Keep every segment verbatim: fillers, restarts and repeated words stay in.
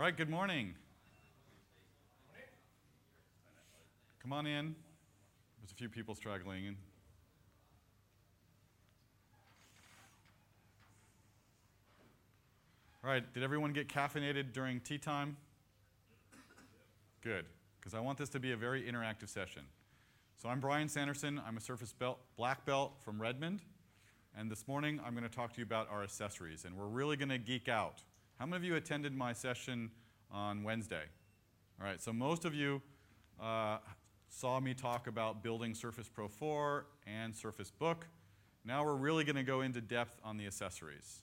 right, good morning. Come on in. There's a few people straggling in. All right, did everyone get caffeinated during tea time? Good, because I want this to be a very interactive session. So I'm Brian Sanderson. I'm a Surface belt, black belt from Redmond. And this morning, I'm going to talk to you about our accessories. And we're really going to geek out. How many of you attended my session on Wednesday? All right, so most of you uh, saw me talk about building Surface Pro four and Surface Book. Now we're really going to go into depth on the accessories.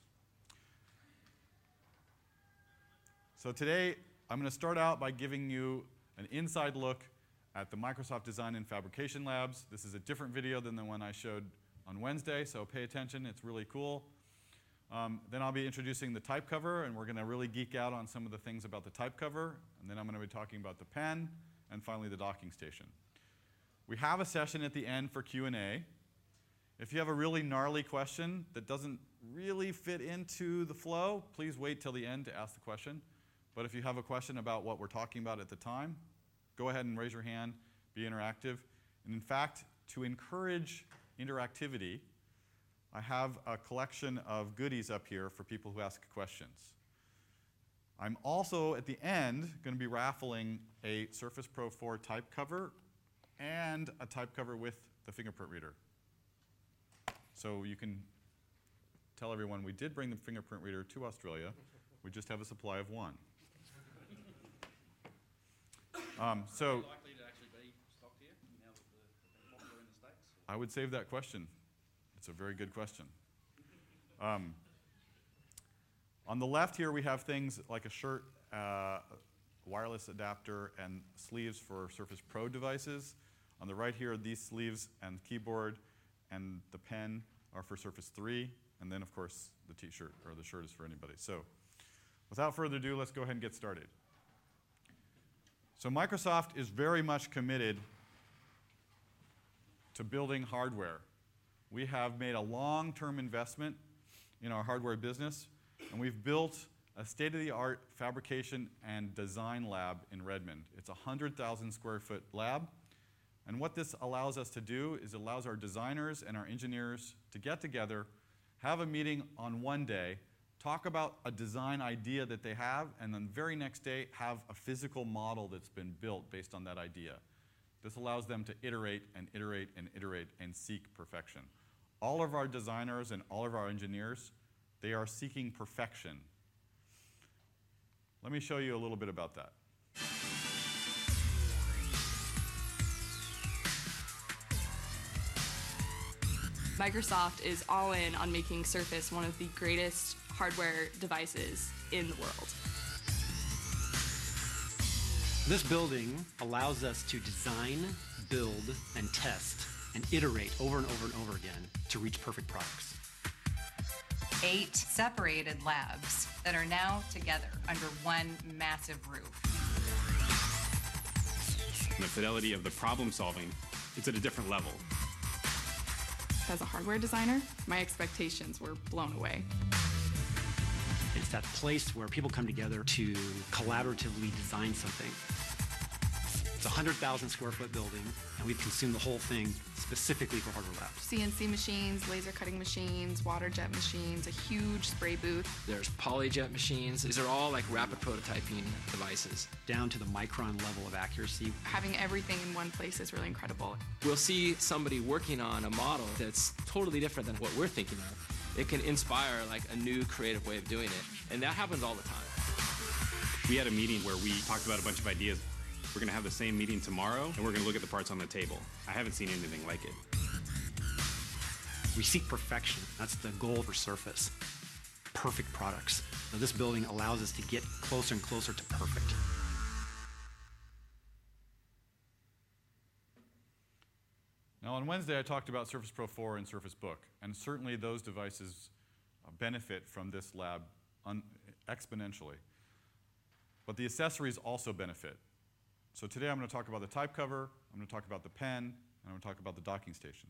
So today, I'm going to start out by giving you an inside look at the Microsoft Design and Fabrication Labs. This is a different video than the one I showed on Wednesday, so pay attention. It's really cool. Um, then I'll be introducing the type cover, and we're going to really geek out on some of the things about the type cover. And then I'm going to be talking about the pen, and finally the docking station. We have a session at the end for Q and A. If you have a really gnarly question that doesn't really fit into the flow, please wait till the end to ask the question. But if you have a question about what we're talking about at the time, go ahead and raise your hand, be interactive. And in fact, to encourage interactivity, I have a collection of goodies up here for people who ask questions. I'm also, at the end, going to be raffling a Surface Pro four type cover and a type cover with the fingerprint reader. So you can tell everyone we did bring the fingerprint reader to Australia. We just have a supply of one. Um, so, Are they likely to actually be stocked here now that they're popular in the States? I would save that question. It's a very good question. Um, on the left here, we have things like a shirt, uh, wireless adapter, and sleeves for Surface Pro devices. On the right here, these sleeves and keyboard and the pen are for Surface three. And then, of course, the t-shirt or the shirt is for anybody. So without further ado, let's go ahead and get started. So Microsoft is very much committed to building hardware. We have made a long-term investment in our hardware business, and we've built a state-of-the-art fabrication and design lab in Redmond. It's a one hundred thousand square foot lab, and what this allows us to do is it allows our designers and our engineers to get together, have a meeting on one day, talk about a design idea that they have, and then the very next day have a physical model that's been built based on that idea. This allows them to iterate and iterate and iterate and seek perfection. All of our designers and all of our engineers, they are seeking perfection. Let me show you a little bit about that. Microsoft is all in on making Surface one of the greatest hardware devices in the world. This building allows us to design, build, and test, and iterate over and over and over again to reach perfect products. Eight separated labs that are now together under one massive roof. The fidelity of the problem solving, it's at a different level. As a hardware designer, my expectations were blown away. It's that place where people come together to collaboratively design something. It's a one hundred thousand square foot building, and we've consumed the whole thing specifically for hardware labs. C N C machines, laser cutting machines, water jet machines, a huge spray booth. There's polyjet machines. These are all like rapid prototyping devices. Down to the micron level of accuracy. Having everything in one place is really incredible. We'll see somebody working on a model that's totally different than what we're thinking of. It can inspire like a new creative way of doing it, and that happens all the time. We had a meeting where we talked about a bunch of ideas. We're going to have the same meeting tomorrow, and we're going to look at the parts on the table. I haven't seen anything like it. We seek perfection. That's the goal for Surface. Perfect products. Now, this building allows us to get closer and closer to perfect. Now, on Wednesday, I talked about Surface Pro four and Surface Book, and certainly those devices benefit from this lab exponentially. But the accessories also benefit. So today I'm going to talk about the type cover, I'm going to talk about the pen, and I'm going to talk about the docking station.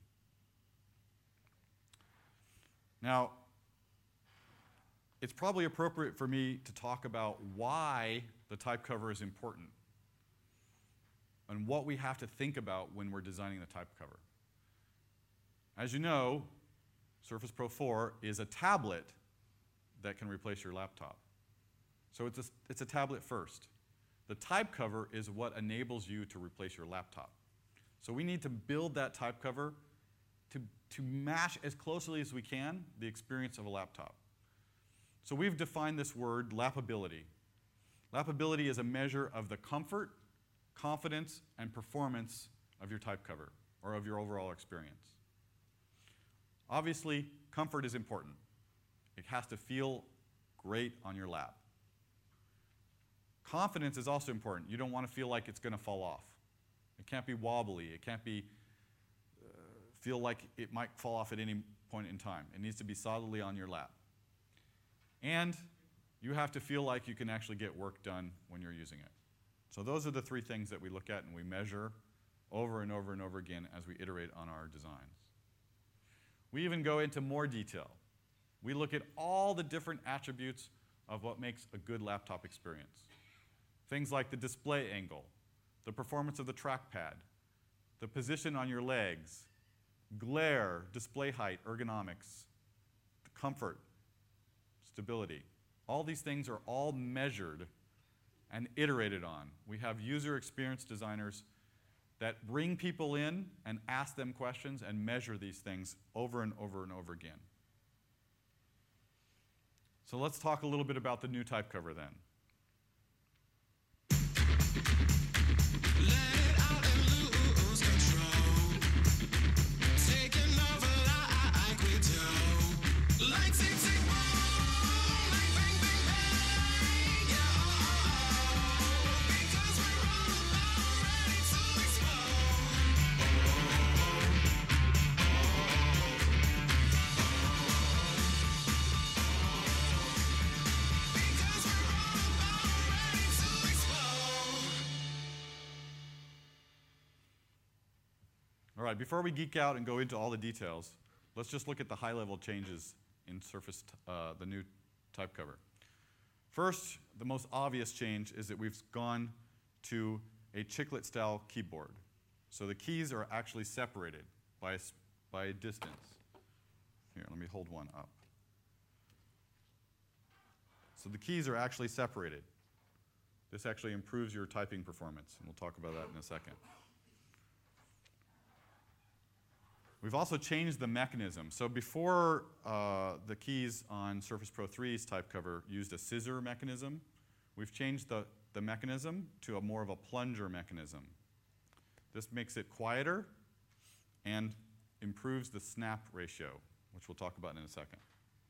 Now, it's probably appropriate for me to talk about why the type cover is important and what we have to think about when we're designing the type cover. As you know, Surface Pro four is a tablet that can replace your laptop. So it's a, it's a tablet first. The type cover is what enables you to replace your laptop. So we need to build that type cover to, to match as closely as we can the experience of a laptop. So we've defined this word, lappability. Lappability is a measure of the comfort, confidence, and performance of your type cover, or of your overall experience. Obviously, comfort is important. It has to feel great on your lap. Confidence is also important. You don't want to feel like it's going to fall off. It can't be wobbly. It can't be uh, feel like it might fall off at any point in time. It needs to be solidly on your lap. And you have to feel like you can actually get work done when you're using it. So those are the three things that we look at and we measure over and over and over again as we iterate on our designs. We even go into more detail. We look at all the different attributes of what makes a good laptop experience. Things like the display angle, the performance of the trackpad, the position on your legs, glare, display height, ergonomics, the comfort, stability. All these things are all measured and iterated on. We have user experience designers that bring people in and ask them questions and measure these things over and over and over again. So let's talk a little bit about the new type cover then. All right, before we geek out and go into all the details, let's just look at the high-level changes in Surface, uh, the new type cover. First, the most obvious change is that we've gone to a chiclet-style keyboard. So the keys are actually separated by a, by a distance. Here, let me hold one up. So the keys are actually separated. This actually improves your typing performance, and we'll talk about that in a second. We've also changed the mechanism. So before, uh, the keys on Surface Pro three's type cover used a scissor mechanism. We've changed the, the mechanism to a more of a plunger mechanism. This makes it quieter and improves the snap ratio, which we'll talk about in a second.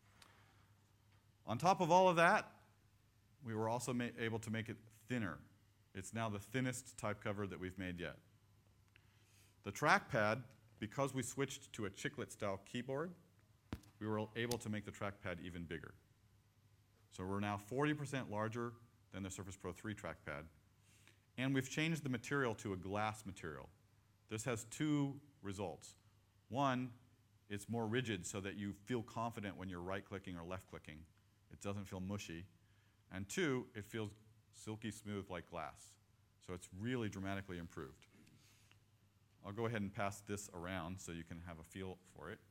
On top of all of that, we were also ma- able to make it thinner. It's now the thinnest type cover that we've made yet. The trackpad, because we switched to a chiclet-style keyboard, we were able to make the trackpad even bigger. So we're now forty percent larger than the Surface Pro three trackpad. And we've changed the material to a glass material. This has two results. One, it's more rigid so that you feel confident when you're right-clicking or left-clicking. It doesn't feel mushy. And two, it feels silky smooth like glass. So it's really dramatically improved. I'll go ahead and pass this around so you can have a feel for it.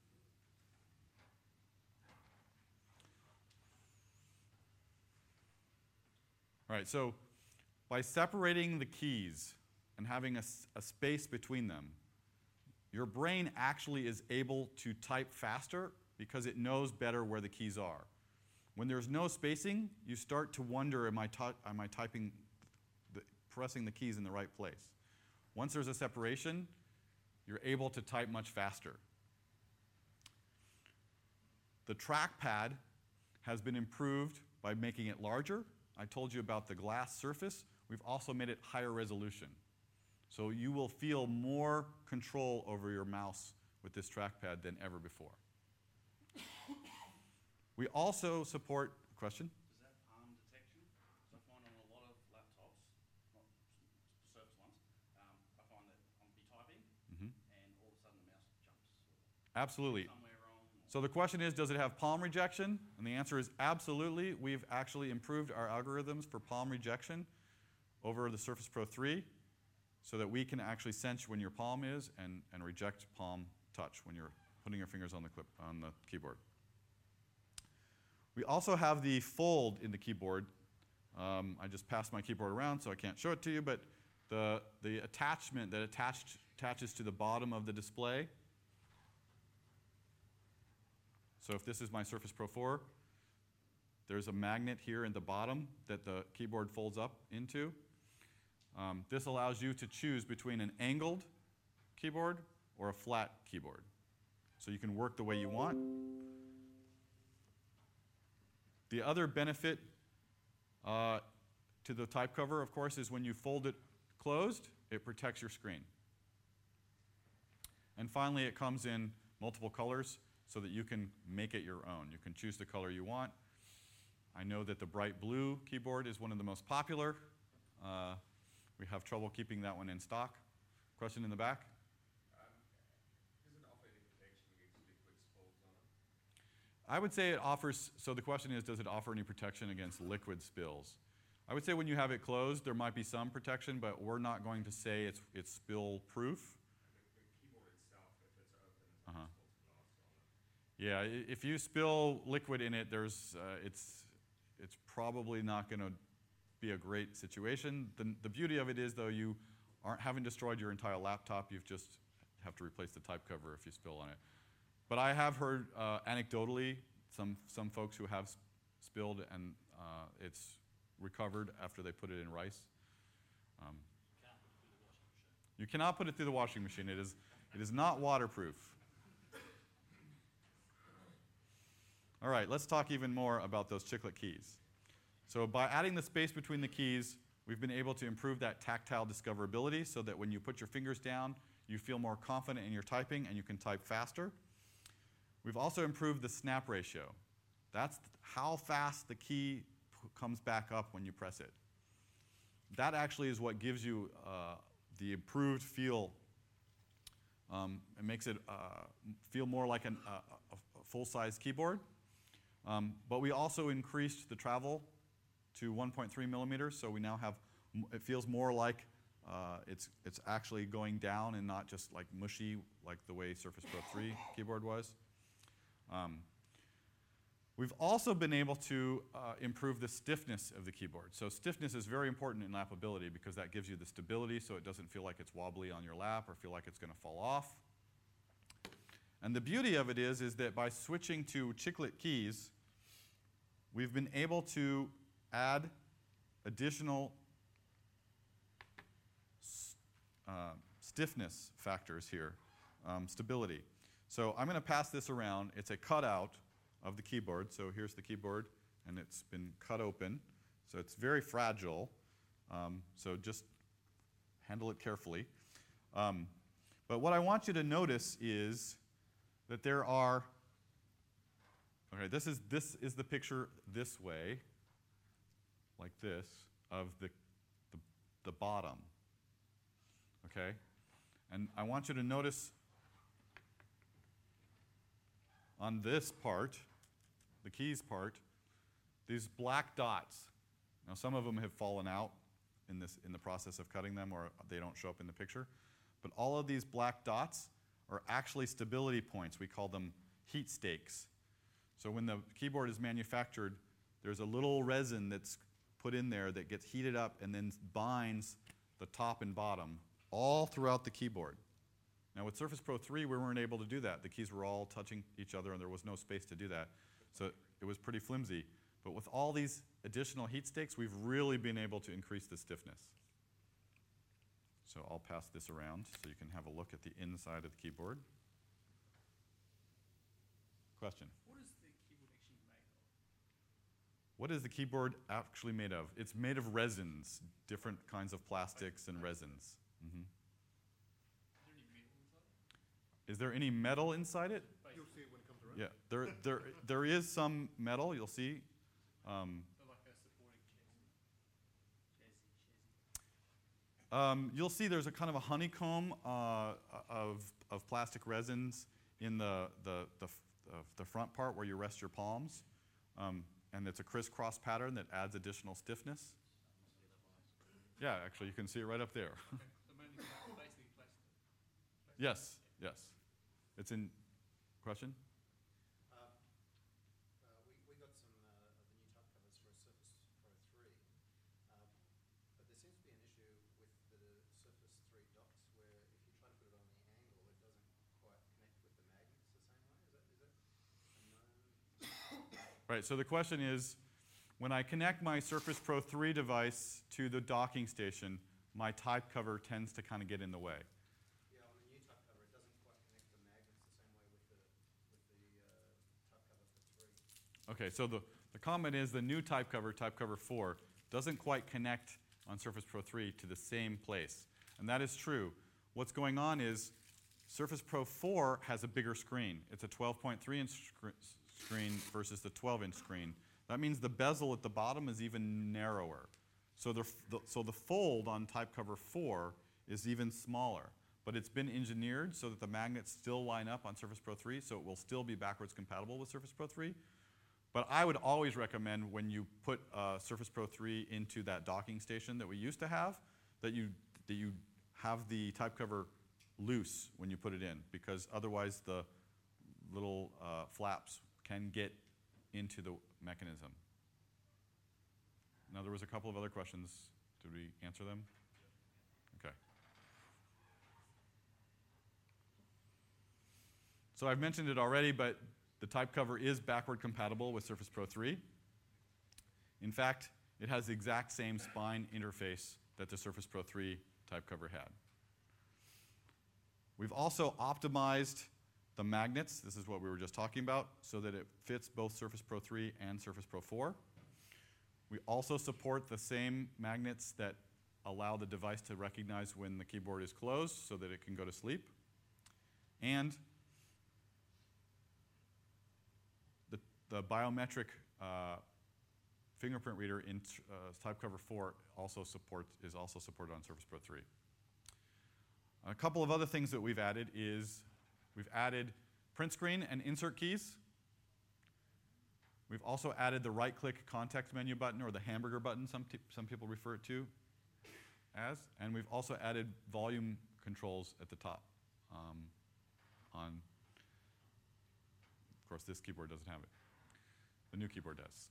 All right, so by separating the keys and having a, a space between them, your brain actually is able to type faster because it knows better where the keys are. When there's no spacing, you start to wonder, am I, am I typing, the, pressing the keys in the right place? Once there's a separation, you're able to type much faster. The trackpad has been improved by making it larger. I told you about the glass surface. We've also made it higher resolution. So you will feel more control over your mouse with this trackpad than ever before. We also support, question? Does that palm detection? So I find on a lot of laptops, not Surface ones, um, I find that I'll be typing Mm-hmm. and all of a sudden the mouse jumps Absolutely. somewhere wrong. Or So the question is, does it have palm rejection? And the answer is absolutely. We've actually improved our algorithms for palm rejection over the Surface Pro three so that we can actually sense when your palm is and, and reject palm touch when you're putting your fingers on the, clip, on the keyboard. We also have the fold in the keyboard. Um, I just passed my keyboard around, so I can't show it to you, but the, the attachment that attached, attaches to the bottom of the display. So if this is my Surface Pro four, there's a magnet here in the bottom that the keyboard folds up into. Um, this allows you to choose between an angled keyboard or a flat keyboard. So you can work the way you want. The other benefit uh, to the type cover, of course, is when you fold it closed, it protects your screen. And finally, it comes in multiple colors so that you can make it your own. You can choose the color you want. I know that the bright blue keyboard is one of the most popular. Uh, we have trouble keeping that one in stock. Question in the back? I would say it offers, so the question is, does it offer any protection against liquid spills? I would say when you have it closed, there might be some protection, but we're not going to say it's, it's spill proof. The, the keyboard itself, if it's open, it's Uh-huh. possible to loss on it. Yeah, i- if you spill liquid in it, there's, uh, it's, it's probably not going to be a great situation. The, the beauty of it is, though, you aren't having destroyed your entire laptop. You just have to replace the type cover if you spill on it. But I have heard uh, anecdotally some, some folks who have sp- spilled and uh, it's recovered after they put it in rice. Um, you cannot put it through the washing machine. It is, it is not waterproof. All right, let's talk even more about those chiclet keys. So by adding the space between the keys, we've been able to improve that tactile discoverability so that when you put your fingers down, you feel more confident in your typing and you can type faster. We've also improved the snap ratio. That's how fast the key p- comes back up when you press it. That actually is what gives you uh, the improved feel. Um, it makes it uh, feel more like an, uh, a, a full-size keyboard. Um, but we also increased the travel to one point three millimeters, so we now have, m- it feels more like uh, it's, it's actually going down and not just like mushy like the way Surface Pro three keyboard was. Um, we've also been able to uh, improve the stiffness of the keyboard. So stiffness is very important in lappability because that gives you the stability so it doesn't feel like it's wobbly on your lap or feel like it's going to fall off. And the beauty of it is, is that by switching to chiclet keys, we've been able to add additional s- uh, stiffness factors here, um, stability. So I'm going to pass this around. It's a cutout of the keyboard. So here's the keyboard, and it's been cut open. So it's very fragile. Um, so just handle it carefully. Um, but what I want you to notice is that there are, okay, this is, this is the picture this way, like this, of the, the, the bottom, okay? And I want you to notice on this part, the keys part, these black dots. Now some of them have fallen out in, this, in the process of cutting them, or they don't show up in the picture. But all of these black dots are actually stability points. We call them heat stakes. So when the keyboard is manufactured, there's a little resin that's put in there that gets heated up and then binds the top and bottom all throughout the keyboard. Now with Surface Pro three, we weren't able to do that. The keys were all touching each other and there was no space to do that. So it was pretty flimsy. But with all these additional heat stakes, we've really been able to increase the stiffness. So I'll pass this around so you can have a look at the inside of the keyboard. Question? What is the keyboard actually made of? What is the keyboard actually made of? It's made of resins, different kinds of plastics and resins. Mm-hmm. Is there any metal inside it? You'll see it when it comes around. Yeah, there, there, there is some metal, you'll see. Um, um, you'll see there's a kind of a honeycomb uh, of, of plastic resins in the, the, the, the, the front part where you rest your palms. Um, and it's a crisscross pattern that adds additional stiffness. Yeah, actually, you can see it right up there. Yes, yes. It's in question? Uh, uh, we, we got some uh, of the new type covers for a Surface Pro three, uh, but there seems to be an issue with the Surface three docks where if you try to put it on the angle, it doesn't quite connect with the magnets the same way. Is that, is that a known? Right, so the question is, when I connect my Surface Pro three device to the docking station, my type cover tends to kind of get in the way. Yeah, on the new type cover, it doesn't quite connect the magnets the same way with the, with the uh, type cover for three. Okay, so the, the comment is the new type cover, type cover four, doesn't quite connect on Surface Pro three to the same place. And that is true. What's going on is Surface Pro four has a bigger screen. It's a twelve point three inch sc screen versus the twelve inch screen. That means the bezel at the bottom is even narrower. So the, the, so the fold on type cover four is even smaller. But it's been engineered so that the magnets still line up on Surface Pro three, so it will still be backwards compatible with Surface Pro three. But I would always recommend when you put uh, Surface Pro three into that docking station that we used to have, that you, that you have the type cover loose when you put it in, because otherwise the little uh, flaps can get into the mechanism. Now there was a couple of other questions. Did we answer them? Okay. So I've mentioned it already, but the type cover is backward compatible with Surface Pro three. In fact, it has the exact same spine interface that the Surface Pro three type cover had. We've also optimized the magnets, this is what we were just talking about, so that it fits both Surface Pro three and Surface Pro four. We also support the same magnets that allow the device to recognize when the keyboard is closed so that it can go to sleep. And the, the biometric uh, fingerprint reader in uh, type cover four also support, is also supported on Surface Pro three. A couple of other things that we've added is we've added print screen and insert keys. We've also added the right-click context menu button, or the hamburger button, some, some people refer it to as. And we've also added volume controls at the top. Um, on, of course, this keyboard doesn't have it. The new keyboard does.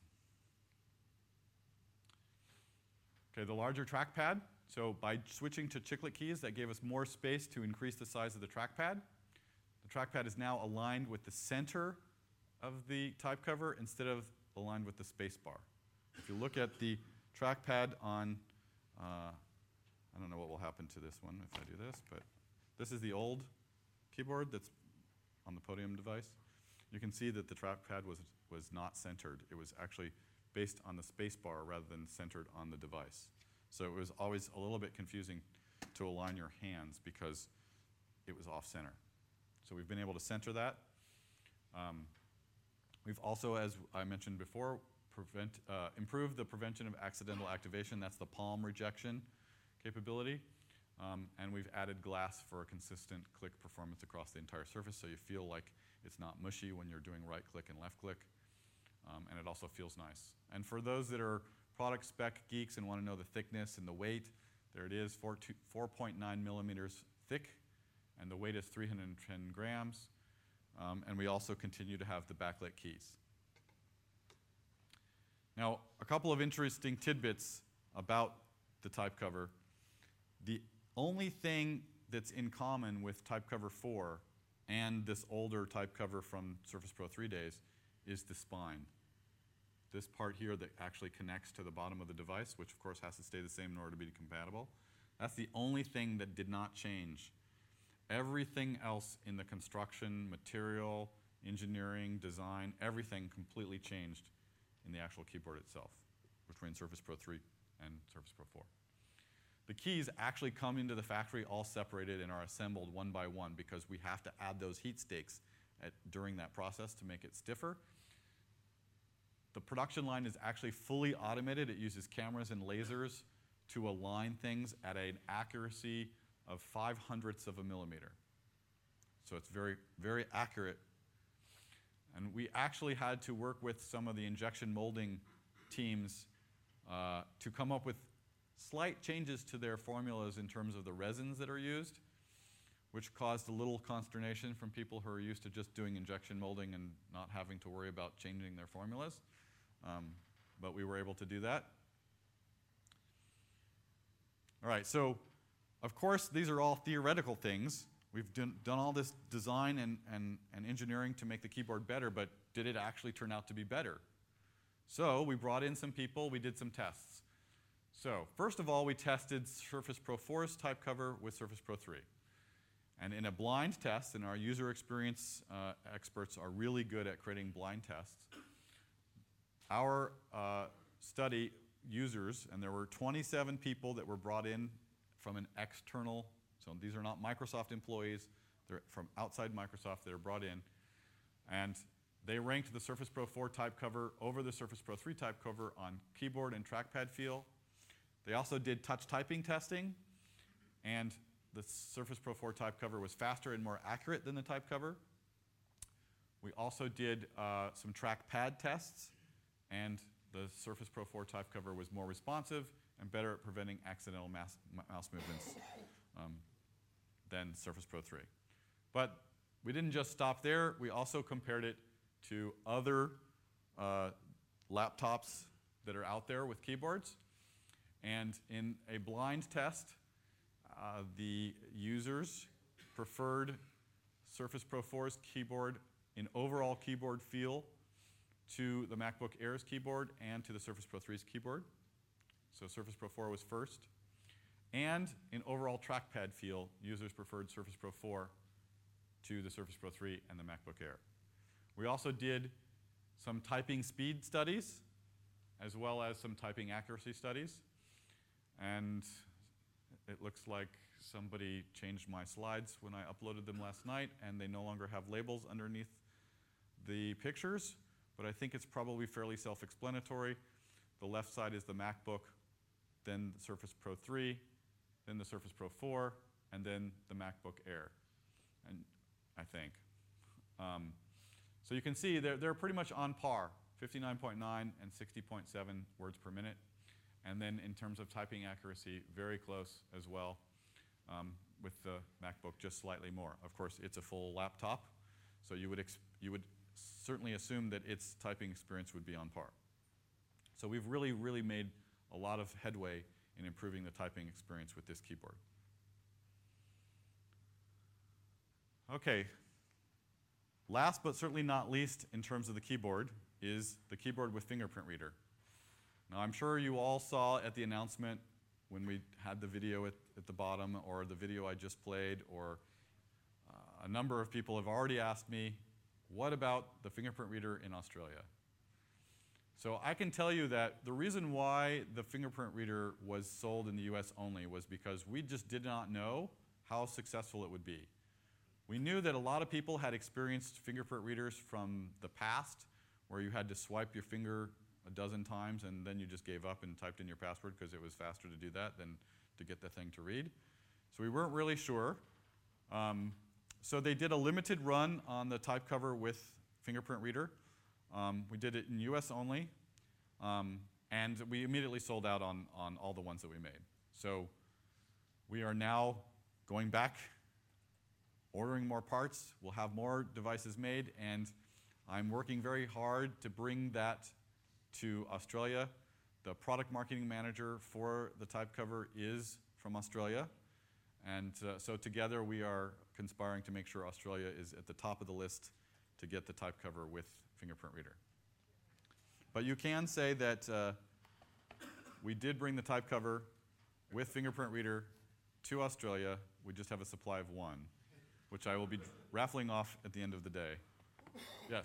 Okay, the larger trackpad. So by switching to chiclet keys, that gave us more space to increase the size of the trackpad. The trackpad is now aligned with the center of the type cover instead of aligned with the space bar. If you look at the trackpad on, uh, I don't know what will happen to this one if I do this, but this is the old keyboard that's on the Podium device. You can see that the trackpad was, was not centered. It was actually based on the space bar rather than centered on the device. So it was always a little bit confusing to align your hands because it was off center. So we've been able to center that. Um, we've also, as I mentioned before, prevent, uh, improved the prevention of accidental activation. That's the palm rejection capability. Um, and we've added glass for a consistent click performance across the entire surface, so you feel like it's not mushy when you're doing right click and left click. Um, and it also feels nice. And for those that are product spec geeks and want to know the thickness and the weight, there it is, four point nine millimeters thick, and the weight is three hundred ten grams. Um, and we also continue to have the backlit keys. Now, a couple of interesting tidbits about the type cover. The only thing that's in common with type cover four and this older type cover from Surface Pro three days is the spine. This part here that actually connects to the bottom of the device, which of course has to stay the same in order to be compatible. That's the only thing that did not change. Everything else in the construction, material, engineering, design, everything completely changed in the actual keyboard itself between Surface Pro three and Surface Pro four. The keys actually come into the factory all separated and are assembled one by one because we have to add those heat stakes at, during that process to make it stiffer. The production line is actually fully automated. It uses cameras and lasers to align things at an accuracy of five hundredths of a millimeter. So it's very, very accurate. And we actually had to work with some of the injection molding teams uh, to come up with slight changes to their formulas in terms of the resins that are used, which caused a little consternation from people who are used to just doing injection molding and not having to worry about changing their formulas. Um, but we were able to do that. All right, so of course, these are all theoretical things. We've done, done all this design and, and, and engineering to make the keyboard better, but did it actually turn out to be better? So we brought in some people, we did some tests. So first of all, we tested Surface Pro four's type cover with Surface Pro three. And in a blind test, and our user experience uh, experts are really good at creating blind tests, our uh, study users, and there were twenty-seven people that were brought in from an external, so these are not Microsoft employees, they're from outside Microsoft, they're brought in, and they ranked the Surface Pro four type cover over the Surface Pro three type cover on keyboard and trackpad feel. They also did touch typing testing, and the Surface Pro four type cover was faster and more accurate than the type cover. We also did uh, some trackpad tests, and the Surface Pro four type cover was more responsive and better at preventing accidental mouse, mouse movements um, than Surface Pro three. But we didn't just stop there. We also compared it to other uh, laptops that are out there with keyboards. And in a blind test, uh, the users preferred Surface Pro four's keyboard in overall keyboard feel to the MacBook Air's keyboard and to the Surface Pro three's keyboard. So Surface Pro four was first. And in overall trackpad feel, users preferred Surface Pro four to the Surface Pro three and the MacBook Air. We also did some typing speed studies, as well as some typing accuracy studies. And it looks like somebody changed my slides when I uploaded them last night, and they no longer have labels underneath the pictures, but I think it's probably fairly self-explanatory. The left side is the MacBook, then the Surface Pro three, then the Surface Pro four, and then the MacBook Air, and I think. Um, so you can see they're, they're pretty much on par, fifty-nine point nine and sixty point seven words per minute. And then in terms of typing accuracy, very close as well, um, with the MacBook just slightly more. Of course, it's a full laptop, so you would, ex you would certainly assume that its typing experience would be on par. So we've really, really made a lot of headway in improving the typing experience with this keyboard. Okay, last but certainly not least in terms of the keyboard is the keyboard with fingerprint reader. Now, I'm sure you all saw at the announcement when we had the video at, at the bottom, or the video I just played, or uh, a number of people have already asked me, what about the fingerprint reader in Australia? So I can tell you that the reason why the fingerprint reader was sold in the U S only was because we just did not know how successful it would be. We knew that a lot of people had experienced fingerprint readers from the past, where you had to swipe your finger a dozen times and then you just gave up and typed in your password because it was faster to do that than to get the thing to read. So we weren't really sure. Um, so they did a limited run on the type cover with fingerprint reader. Um, we did it in U S only, um, and we immediately sold out on, on all the ones that we made. So we are now going back, ordering more parts. We'll have more devices made, and I'm working very hard to bring that to Australia. The product marketing manager for the type cover is from Australia, and uh, so together we are conspiring to make sure Australia is at the top of the list to get the type cover with fingerprint reader. But you can say that uh, we did bring the type cover with fingerprint reader to Australia. We just have a supply of one, which I will be raffling off at the end of the day. Yes?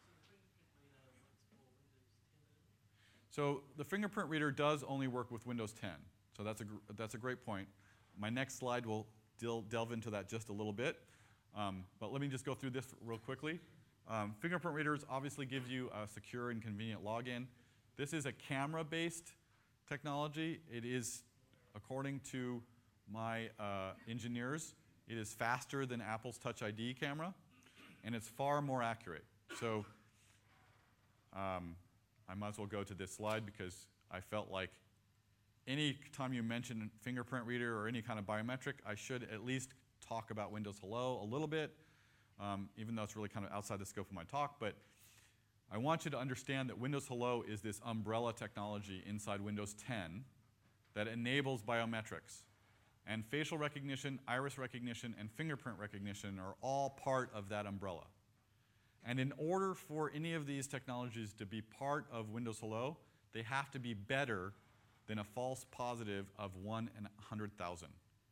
So the fingerprint reader does only work with Windows ten. So that's a, gr that's a great point. My next slide will del delve into that just a little bit. Um, but let me just go through this real quickly. Um, fingerprint readers obviously give you a secure and convenient login. This is a camera-based technology. It is, according to my uh, engineers, it is faster than Apple's Touch I D camera, and it's far more accurate. So um, I might as well go to this slide because I felt like any time you mention fingerprint reader or any kind of biometric, I should at least talk about Windows Hello a little bit, um, even though it's really kind of outside the scope of my talk. But I want you to understand that Windows Hello is this umbrella technology inside Windows ten that enables biometrics. And facial recognition, iris recognition, and fingerprint recognition are all part of that umbrella. And in order for any of these technologies to be part of Windows Hello, they have to be better than a false positive of one in one hundred thousand.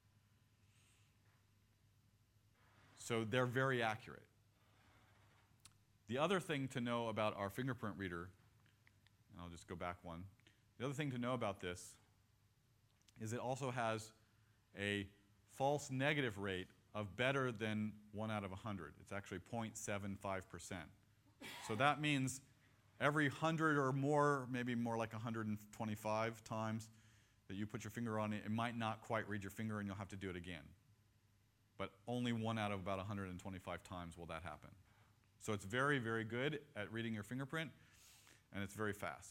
So they're very accurate. The other thing to know about our fingerprint reader, and I'll just go back one. The other thing to know about this is it also has a false negative rate of better than one out of one hundred. It's actually zero point seven five percent. So that means every one hundred or more, maybe more like one hundred twenty-five times that you put your finger on it, it might not quite read your finger and you'll have to do it again. But only one out of about one hundred twenty-five times will that happen. So it's very, very good at reading your fingerprint, and it's very fast.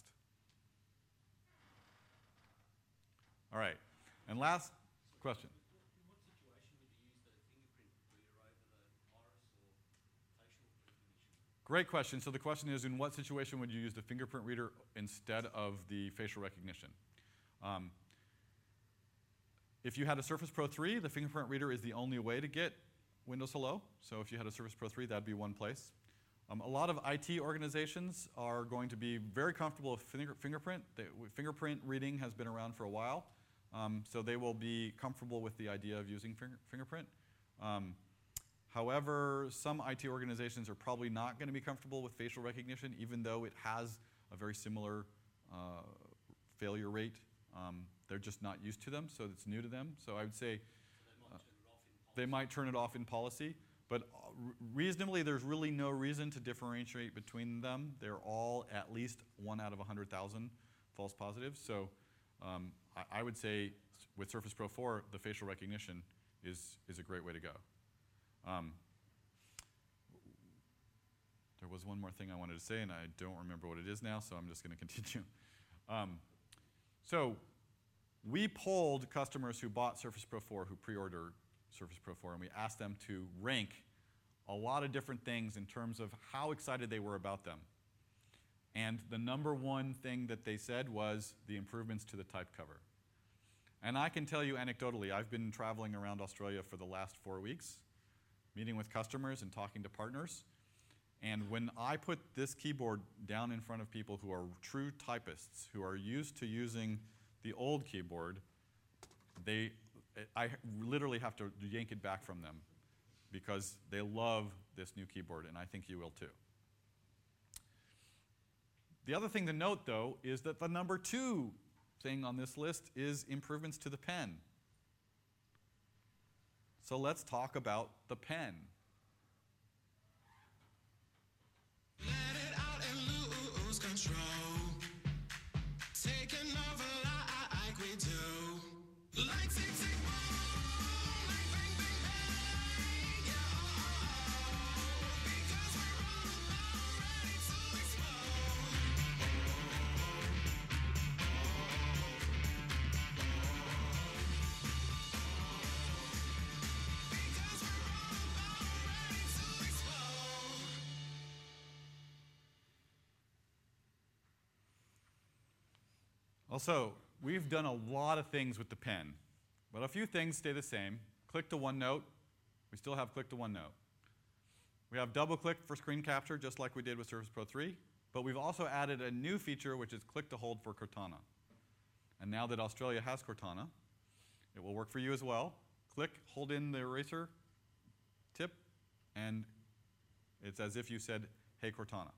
All right, and last question. In what situation would you use the fingerprint reader over the iris or facial recognition? Great question. So the question is, in what situation would you use the fingerprint reader instead of the facial recognition? Um, if you had a Surface Pro three, the fingerprint reader is the only way to get Windows Hello. So if you had a Surface Pro three, that'd be one place. Um, a lot of I T organizations are going to be very comfortable with finger, fingerprint. They, fingerprint reading has been around for a while. Um, so they will be comfortable with the idea of using finger, fingerprint. Um, however, some I T organizations are probably not going to be comfortable with facial recognition, even though it has a very similar uh, failure rate. Um, they're just not used to them, so it's new to them. So I would say uh, they might turn it off in policy. But reasonably, there's really no reason to differentiate between them. They're all at least one out of one hundred thousand false positives. So um, I, I would say with Surface Pro four, the facial recognition is, is a great way to go. Um, there was one more thing I wanted to say, and I don't remember what it is now, so I'm just going to continue. Um, so we polled customers who bought Surface Pro four, who pre-ordered Surface Pro four, and we asked them to rank a lot of different things in terms of how excited they were about them. And the number one thing that they said was the improvements to the type cover. And I can tell you anecdotally, I've been traveling around Australia for the last four weeks, meeting with customers and talking to partners. And when I put this keyboard down in front of people who are true typists, who are used to using the old keyboard, they, I literally have to yank it back from them because they love this new keyboard, and I think you will too. The other thing to note, though, is that the number two thing on this list is improvements to the pen. So let's talk about the pen. Let it out and lose control. Taking over like we do. Like tick, tick, boom. Like bang, bang, bang. Yeah, oh, oh, oh. Because we're all ready to explode. Because we're all ready to explode. Also, we've done a lot of things with the pen, but a few things stay the same. Click to OneNote. We still have click to OneNote. We have double click for screen capture, just like we did with Surface Pro three, but we've also added a new feature, which is click to hold for Cortana. And now that Australia has Cortana, it will work for you as well. Click, hold in the eraser tip, and it's as if you said, hey, Cortana.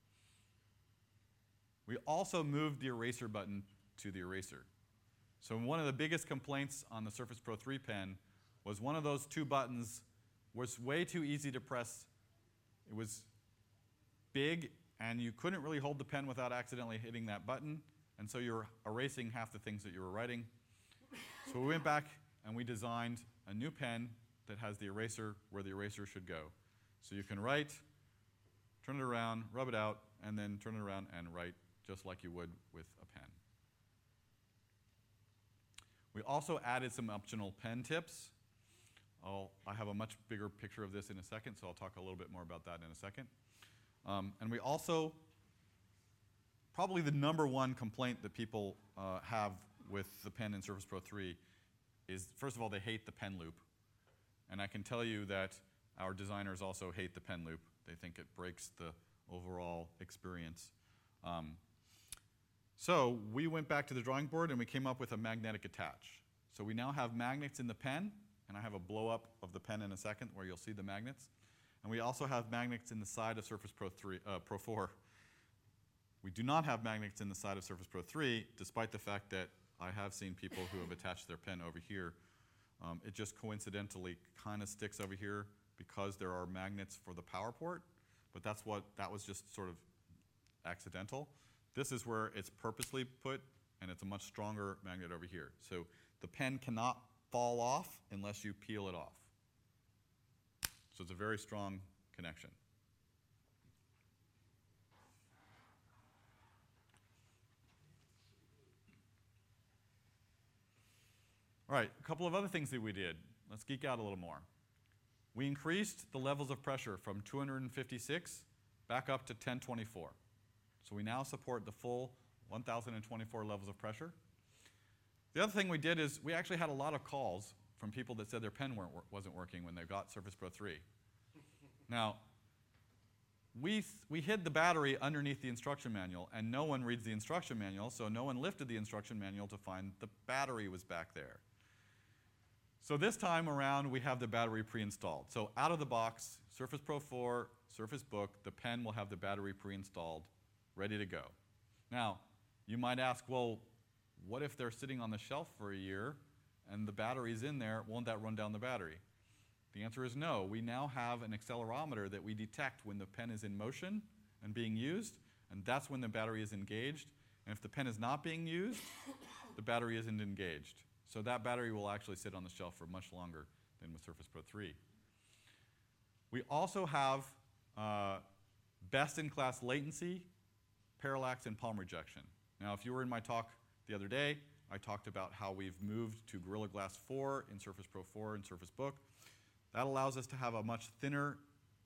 We also moved the eraser button to the eraser. So one of the biggest complaints on the Surface Pro three pen was one of those two buttons was way too easy to press. It was big, and you couldn't really hold the pen without accidentally hitting that button, and so you were erasing half the things that you were writing. So we went back and we designed a new pen that has the eraser where the eraser should go. So you can write turn it around, rub it out, and then turn it around and write just like you would with a pen. We also added some optional pen tips. I'll, I have a much bigger picture of this in a second, so I'll talk a little bit more about that in a second. Um, and we also, probably the number one complaint that people uh, have with the pen in Surface Pro three is, first of all, they hate the pen loop. And I can tell you that our designers also hate the pen loop. They think it breaks the overall experience. Um, so we went back to the drawing board and we came up with a magnetic attach. So we now have magnets in the pen, and I have a blow up of the pen in a second where you'll see the magnets. And we also have magnets in the side of Surface Pro three, uh, Pro four. We do not have magnets in the side of Surface Pro three, despite the fact that I have seen people who have attached their pen over here. Um, it just coincidentally kind of sticks over here because there are magnets for the power port, but that's what, that was just sort of accidental. This is where it's purposely put, and it's a much stronger magnet over here. So the pen cannot fall off unless you peel it off. So it's a very strong connection. All right, a couple of other things that we did. Let's geek out a little more. We increased the levels of pressure from two hundred fifty-six back up to ten twenty-four. So we now support the full one thousand twenty-four levels of pressure. The other thing we did is we actually had a lot of calls from people that said their pen weren't, wasn't working when they got Surface Pro three. Now, we, we hid the battery underneath the instruction manual, and no one reads the instruction manual, so no one lifted the instruction manual to find the battery was back there. So this time around, we have the battery pre-installed. So out of the box, Surface Pro four, Surface Book, the pen will have the battery pre-installed, ready to go. Now, you might ask, well, what if they're sitting on the shelf for a year and the battery's in there? Won't that run down the battery? The answer is no. We now have an accelerometer that we detect when the pen is in motion and being used, and that's when the battery is engaged. And if the pen is not being used, the battery isn't engaged. So that battery will actually sit on the shelf for much longer than with Surface Pro three. We also have uh, best-in-class latency, parallax, and palm rejection. Now, if you were in my talk the other day, I talked about how we've moved to Gorilla Glass four in Surface Pro four and Surface Book. That allows us to have a much thinner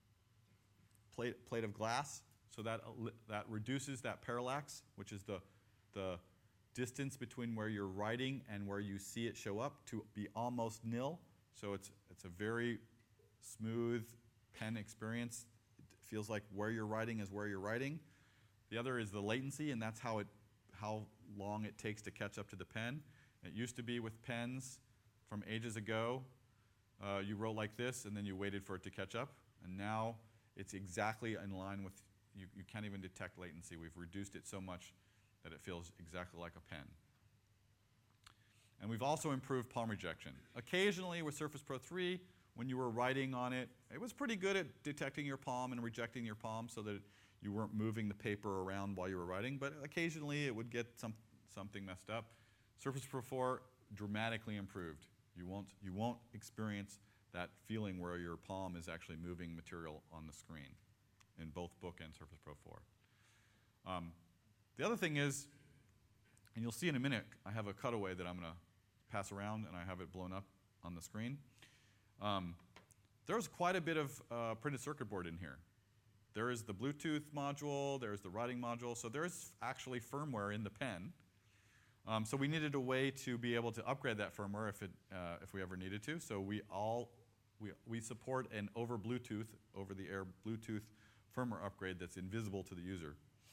plate, plate of glass, so that, uh, that reduces that parallax, which is the, the distance between where you're writing and where you see it show up, to be almost nil. So it's, it's a very smooth pen experience. It feels like where you're writing is where you're writing. The other is the latency, and that's how, it, how long it takes to catch up to the pen. It used to be with pens from ages ago, uh, you wrote like this and then you waited for it to catch up. And now it's exactly in line with, you, you can't even detect latency. We've reduced it so much that it feels exactly like a pen. And we've also improved palm rejection. Occasionally with Surface Pro three, when you were writing on it, it was pretty good at detecting your palm and rejecting your palm so that you weren't moving the paper around while you were writing, but occasionally it would get some, something messed up. Surface Pro four dramatically improved. You won't, you won't experience that feeling where your palm is actually moving material on the screen in both Book and Surface Pro four. Um, the other thing is, and you'll see in a minute, I have a cutaway that I'm going to pass around, and I have it blown up on the screen. Um, there's quite a bit of uh, printed circuit board in here. There is the Bluetooth module, there's the writing module, so there's actually firmware in the pen. Um, so we needed a way to be able to upgrade that firmware if, it, uh, if we ever needed to. So we all, we, we support an over Bluetooth, over-the-air Bluetooth firmware upgrade that's invisible to the user.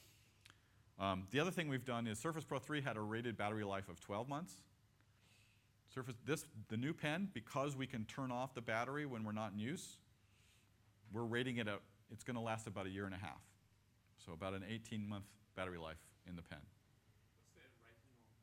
Um, the other thing we've done is Surface Pro three had a rated battery life of twelve months. Surface, this, the new pen, because we can turn off the battery when we're not in use, we're rating it out, it's going to last about a year and a half. So about an eighteen month battery life in the pen. What's that rating on?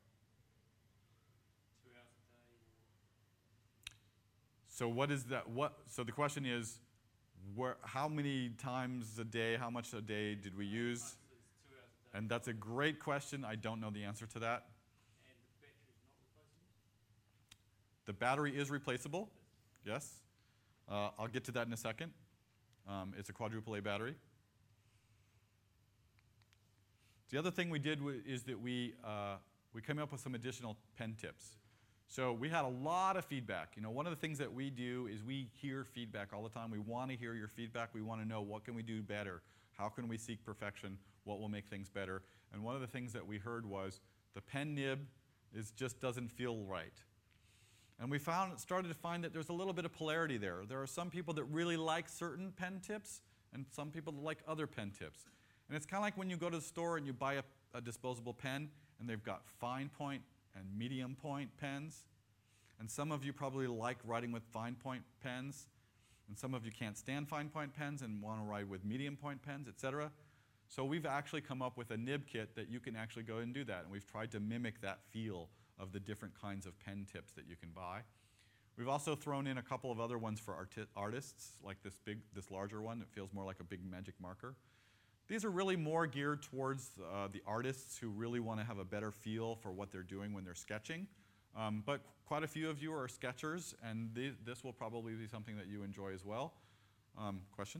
Like two hours a day? So what is that? What? So the question is, where, how many times a day, how much a day did we use? Two hours a day. And that's a great question. I don't know the answer to that. And the battery's not replaceable? The battery is replaceable, yes. Uh, I'll get to that in a second. Um, it's a quadruple A battery. The other thing we did w- is that we, uh, we came up with some additional pen tips. So we had a lot of feedback. You know, one of the things that we do is we hear feedback all the time. We want to hear your feedback. We want to know what can we do better? How can we seek perfection? What will make things better? And one of the things that we heard was the pen nib is just doesn't feel right. And we found, started to find that there's a little bit of polarity there. There are some people that really like certain pen tips and some people that like other pen tips. And it's kind of like when you go to the store and you buy a, a disposable pen and they've got fine point and medium point pens. And some of you probably like writing with fine point pens. And some of you can't stand fine point pens and want to write with medium point pens, et cetera. So we've actually come up with a nib kit that you can actually go and do that. And we've tried to mimic that feel of the different kinds of pen tips that you can buy. We've also thrown in a couple of other ones for arti- artists, like this big, this larger one. It feels more like a big magic marker. These are really more geared towards uh, the artists who really want to have a better feel for what they're doing when they're sketching. Um, but quite a few of you are sketchers, and th- this will probably be something that you enjoy as well. Um, question?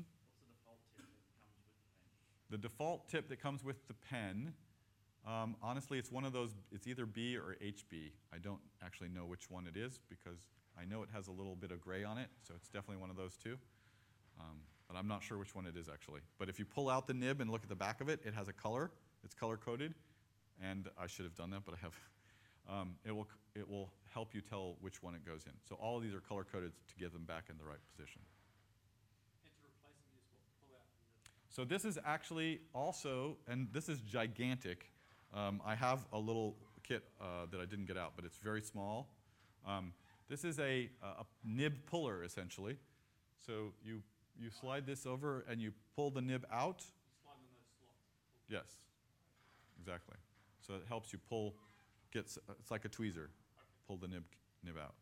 What's the default tip that comes with the pen? The default tip that comes with the pen, um, honestly, it's one of those, it's either B or H B. I don't actually know which one it is because I know it has a little bit of gray on it, so it's definitely one of those two. Um, but I'm not sure which one it is actually. But if you pull out the nib and look at the back of it, it has a color. It's color-coded, and I should have done that, but I have. Um, it will it will help you tell which one it goes in. So all of these are color-coded to get them back in the right position. And to replace them, you just wa- pull out the So this is actually also, and this is gigantic. Um, I have a little kit uh, that I didn't get out, but it's very small. Um, this is a, a nib puller, essentially. So you, you slide this over and you pull the nib out. slide in those slots. Yes, exactly. So it helps you pull, gets, it's like a tweezer. Pull the nib, nib out.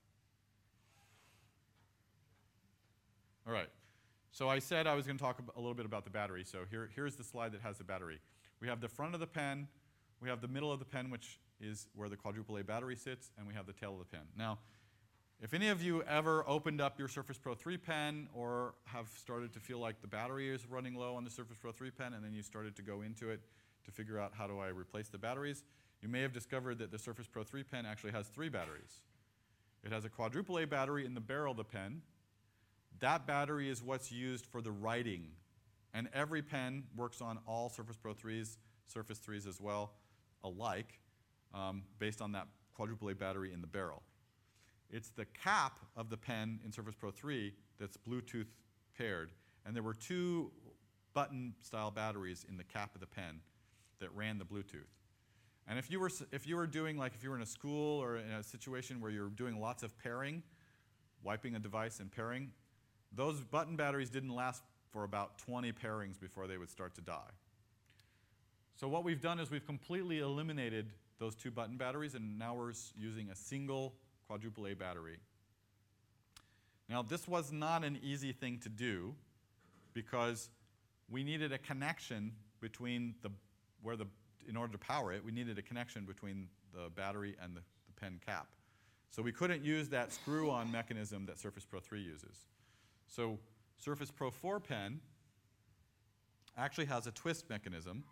All right. So I said I was going to talk a little bit about the battery. So here, here's the slide that has the battery. We have the front of the pen, we have the middle of the pen, which is where the quadruple A battery sits, and we have the tail of the pen. Now, if any of you ever opened up your Surface Pro three pen or have started to feel like the battery is running low on the Surface Pro three pen, and then you started to go into it to figure out how do I replace the batteries, you may have discovered that the Surface Pro three pen actually has three batteries. It has a quadruple A battery in the barrel of the pen. That battery is what's used for the writing. And every pen works on all Surface Pro threes, Surface threes as well, alike, um, based on that quadruple A battery in the barrel. It's the cap of the pen in Surface Pro three that's Bluetooth paired. And there were two button-style batteries in the cap of the pen that ran the Bluetooth. And if you were if you were doing, like if you were in a school or in a situation where you're doing lots of pairing, wiping a device and pairing, those button batteries didn't last for about twenty pairings before they would start to die. So what we've done is we've completely eliminated those two button batteries, and now we're using a single quadruple A battery. Now, this was not an easy thing to do because we needed a connection between the, where the, in order to power it, we needed a connection between the battery and the, the pen cap. So we couldn't use that screw-on mechanism that Surface Pro three uses. So Surface Pro four pen actually has a twist mechanism,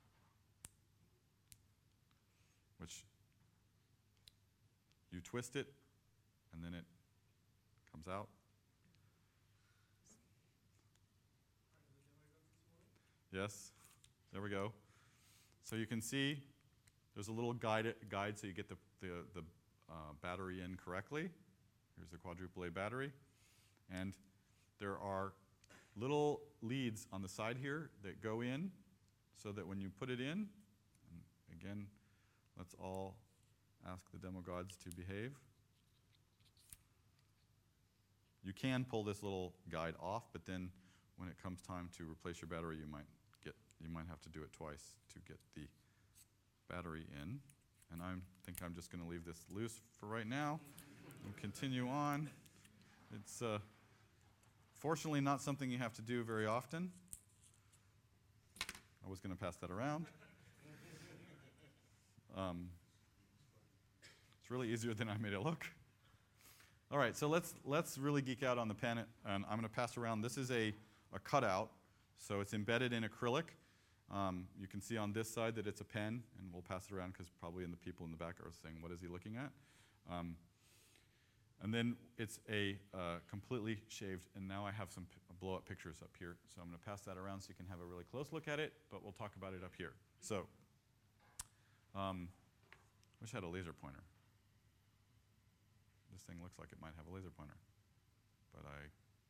which you twist it, and then it comes out. Yes, there we go. So you can see there's a little guide, guide so you get the, the, the uh, battery in correctly. Here's the quadruple A battery. And there are little leads on the side here that go in so that when you put it in, and again, let's all ask the demo gods to behave. You can pull this little guide off, but then when it comes time to replace your battery, you might get you might have to do it twice to get the battery in. And I think I'm just going to leave this loose for right now and continue on. It's uh, fortunately not something you have to do very often. I was going to pass that around. Um, it's really easier than I made it look. All right, so let's let's really geek out on the pen, and I'm going to pass around. This is a, a cutout, so it's embedded in acrylic, Um, you can see on this side that it's a pen, and we'll pass it around because probably in the people in the back are saying, what is he looking at? Um, and then it's a uh, completely shaved, and now I have some p- blow-up pictures up here. So I'm going to pass that around so you can have a really close look at it, but we'll talk about it up here. So, um, wish I had a laser pointer. This thing looks like it might have a laser pointer, but I...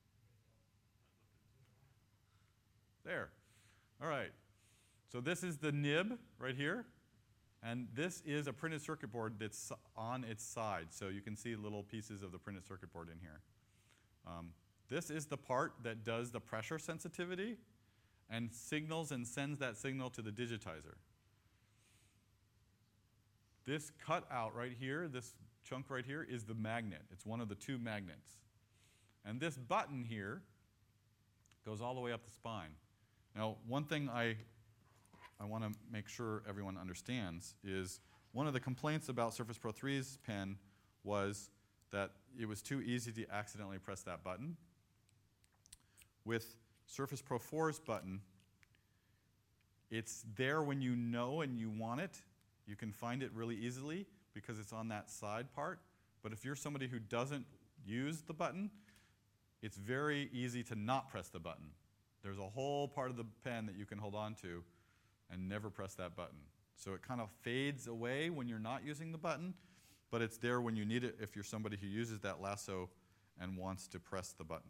There. All right. So this is the nib right here, and this is a printed circuit board that's on its side. So you can see little pieces of the printed circuit board in here. Um, this is the part that does the pressure sensitivity and signals and sends that signal to the digitizer. This cutout right here, this chunk right here, is the magnet. It's one of the two magnets. And this button here goes all the way up the spine. Now, one thing I, I want to make sure everyone understands is one of the complaints about Surface Pro three's pen was that it was too easy to accidentally press that button. With Surface Pro four's button, it's there when you know and you want it. You can find it really easily because it's on that side part. But if you're somebody who doesn't use the button, it's very easy to not press the button. There's a whole part of the pen that you can hold on to and never press that button. So it kind of fades away when you're not using the button, but it's there when you need it if you're somebody who uses that lasso and wants to press the button.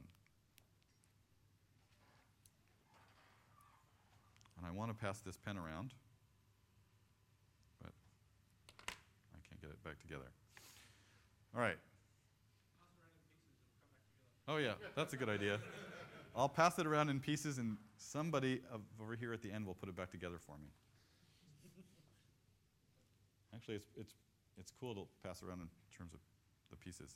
And I want to pass this pen around, but I can't get it back together. All right. Oh, yeah, that's a good idea. I'll pass it around in pieces, and somebody of over here at the end will put it back together for me. Actually, it's, it's, it's cool to pass around in terms of the pieces.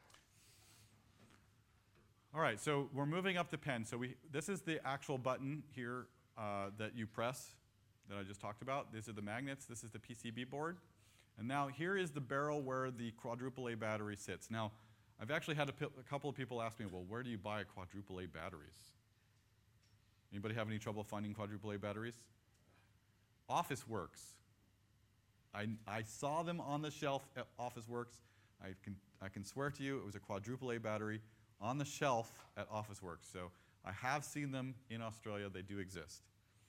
All right, so we're moving up the pen. So we, this is the actual button here uh, that you press that I just talked about. These are the magnets. This is the P C B board. And now here is the barrel where the quadruple A battery sits. Now, I've actually had a, p- a couple of people ask me, well, where do you buy quadruple A batteries? Anybody have any trouble finding quadruple A batteries? Officeworks. I, I saw them on the shelf at Officeworks. I can, I can swear to you it was a quadruple A battery on the shelf at Officeworks. So I have seen them in Australia. They do exist.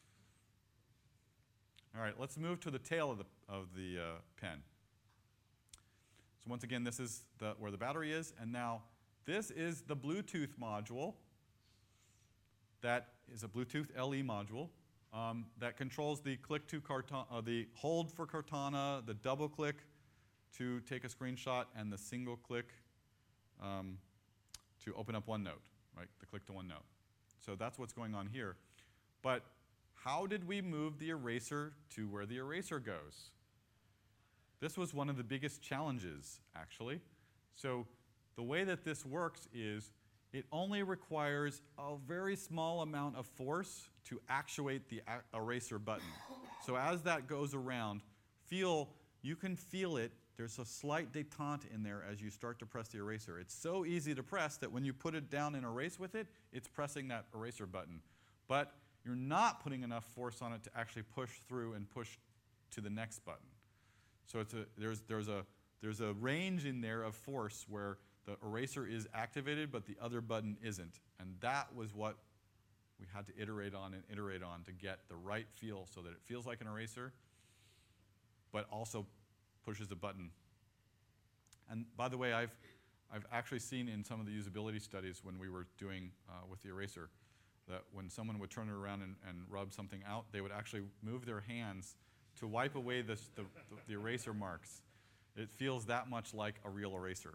All right, let's move to the tail of the, of the uh, pen. So once again, this is the, where the battery is, and now this is the Bluetooth module. That is a Bluetooth L E module um, that controls the click to Cortana, uh, the hold for Cortana, the double click to take a screenshot, and the single click um, to open up OneNote, right? The click to OneNote. So that's what's going on here. But how did we move the eraser to where the eraser goes? This was one of the biggest challenges, actually. So the way that this works is it only requires a very small amount of force to actuate the a- eraser button. So as that goes around, feel, you can feel it. There's a slight detente in there as you start to press the eraser. It's so easy to press that when you put it down and erase with it, it's pressing that eraser button. But you're not putting enough force on it to actually push through and push to the next button. So it's a, there's, there's, a, there's a range in there of force where the eraser is activated, but the other button isn't. And that was what we had to iterate on and iterate on to get the right feel so that it feels like an eraser, but also pushes the button. And by the way, I've, I've actually seen in some of the usability studies when we were doing uh, with the eraser that when someone would turn it around and, and rub something out, they would actually move their hands to wipe away this, the, the, the eraser marks. It feels that much like a real eraser.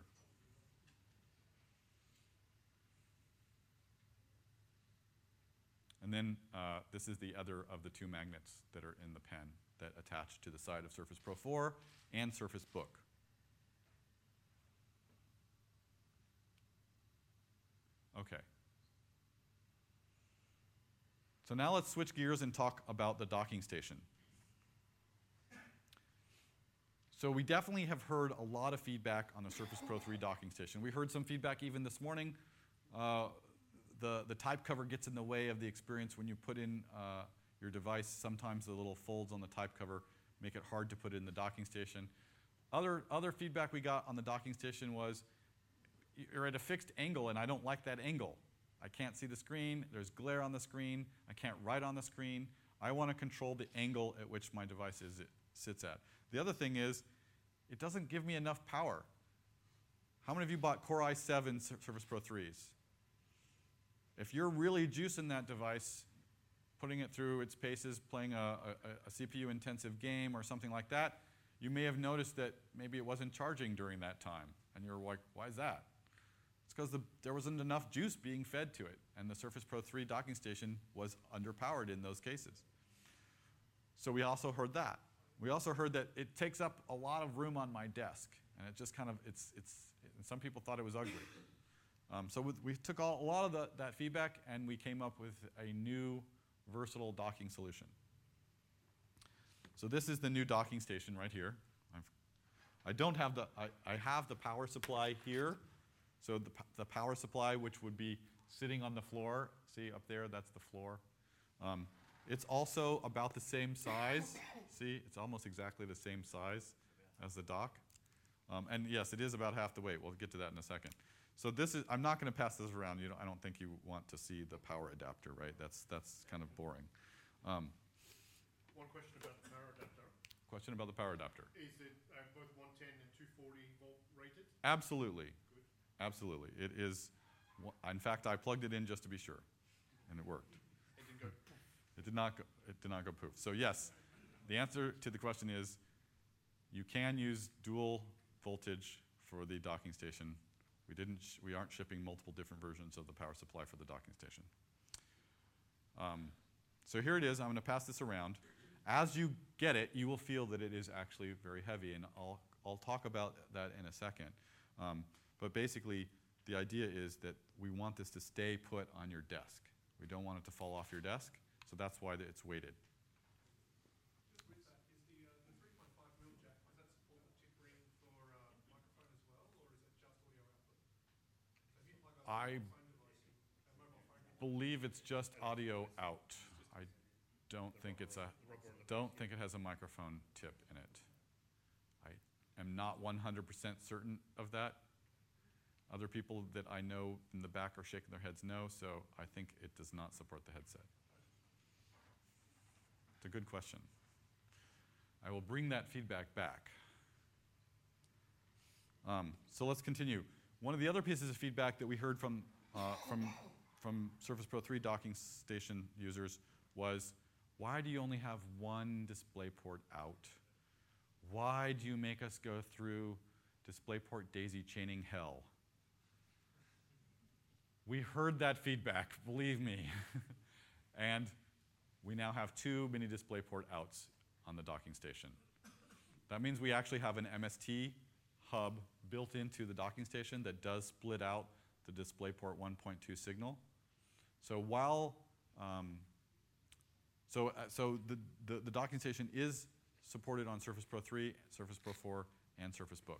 And then uh, this is the other of the two magnets that are in the pen that attach to the side of Surface Pro four and Surface Book. Okay. So now let's switch gears and talk about the docking station. So we definitely have heard a lot of feedback on the Surface Pro three docking station. We heard some feedback even this morning. Uh, the, the type cover gets in the way of the experience when you put in uh, your device. Sometimes the little folds on the type cover make it hard to put it in the docking station. Other, other feedback we got on the docking station was, you're at a fixed angle and I don't like that angle. I can't see the screen, there's glare on the screen, I can't write on the screen. I want to control the angle at which my device is, it sits at. The other thing is, it doesn't give me enough power. How many of you bought Core i seven Sur- Surface Pro threes? If you're really juicing that device, putting it through its paces, playing a, a, a C P U-intensive game or something like that, you may have noticed that maybe it wasn't charging during that time. And you're like, why is that? It's because the, there wasn't enough juice being fed to it, and the Surface Pro three docking station was underpowered in those cases. So we also heard that. We also heard that it takes up a lot of room on my desk, and it just kind of, it's, it's, and some people thought it was ugly. Um, so we, we took all, a lot of the, that feedback, and we came up with a new versatile docking solution. So this is the new docking station right here. I've, I don't have the, I, I have the power supply here. So the, the power supply, which would be sitting on the floor, see up there, that's the floor. Um, it's also about the same size. See, it's almost exactly the same size as the dock. Um, and yes, it is about half the weight. We'll get to that in a second. So this is, I'm not going to pass this around. You know, I don't think you want to see the power adapter, right? That's, that's kind of boring. Um, One question about the power adapter. question about the power adapter. Is it uh, both one ten and two forty volt rated? Absolutely. Good. Absolutely. It is, in fact, I plugged it in just to be sure, and it worked. It didn't go poof. It did not go, it did not go poof. So yes, the answer to the question is you can use dual voltage for the docking station. We didn't, sh we aren't shipping multiple different versions of the power supply for the docking station. Um, so here it is. I'm going to pass this around. As you get it, you will feel that it is actually very heavy, and I'll, I'll talk about that in a second. Um, but basically, the idea is that we want this to stay put on your desk. We don't want it to fall off your desk, so that's why it's weighted. Just with that, is the, uh, the three point five mil jack, does that support the chip ring for uh, microphone as well, or is it just audio output? So if you plug up I a phone device, a mobile phone device, believe it's just audio out. I don't think it's a, don't think it has a microphone tip in it. I am not one hundred percent certain of that. Other people that I know in the back are shaking their heads no, so I think it does not support the headset. It's a good question. I will bring that feedback back. Um, so let's continue. One of the other pieces of feedback that we heard from, uh, from, from Surface Pro three docking station users was, why do you only have one DisplayPort out? Why do you make us go through DisplayPort daisy chaining hell? We heard that feedback, believe me. And we now have two mini DisplayPort outs on the docking station. That means we actually have an M S T hub built into the docking station that does split out the DisplayPort one point two signal. So while, um, so, uh, so the, the, the docking station is supported on Surface Pro three, Surface Pro four, and Surface Book.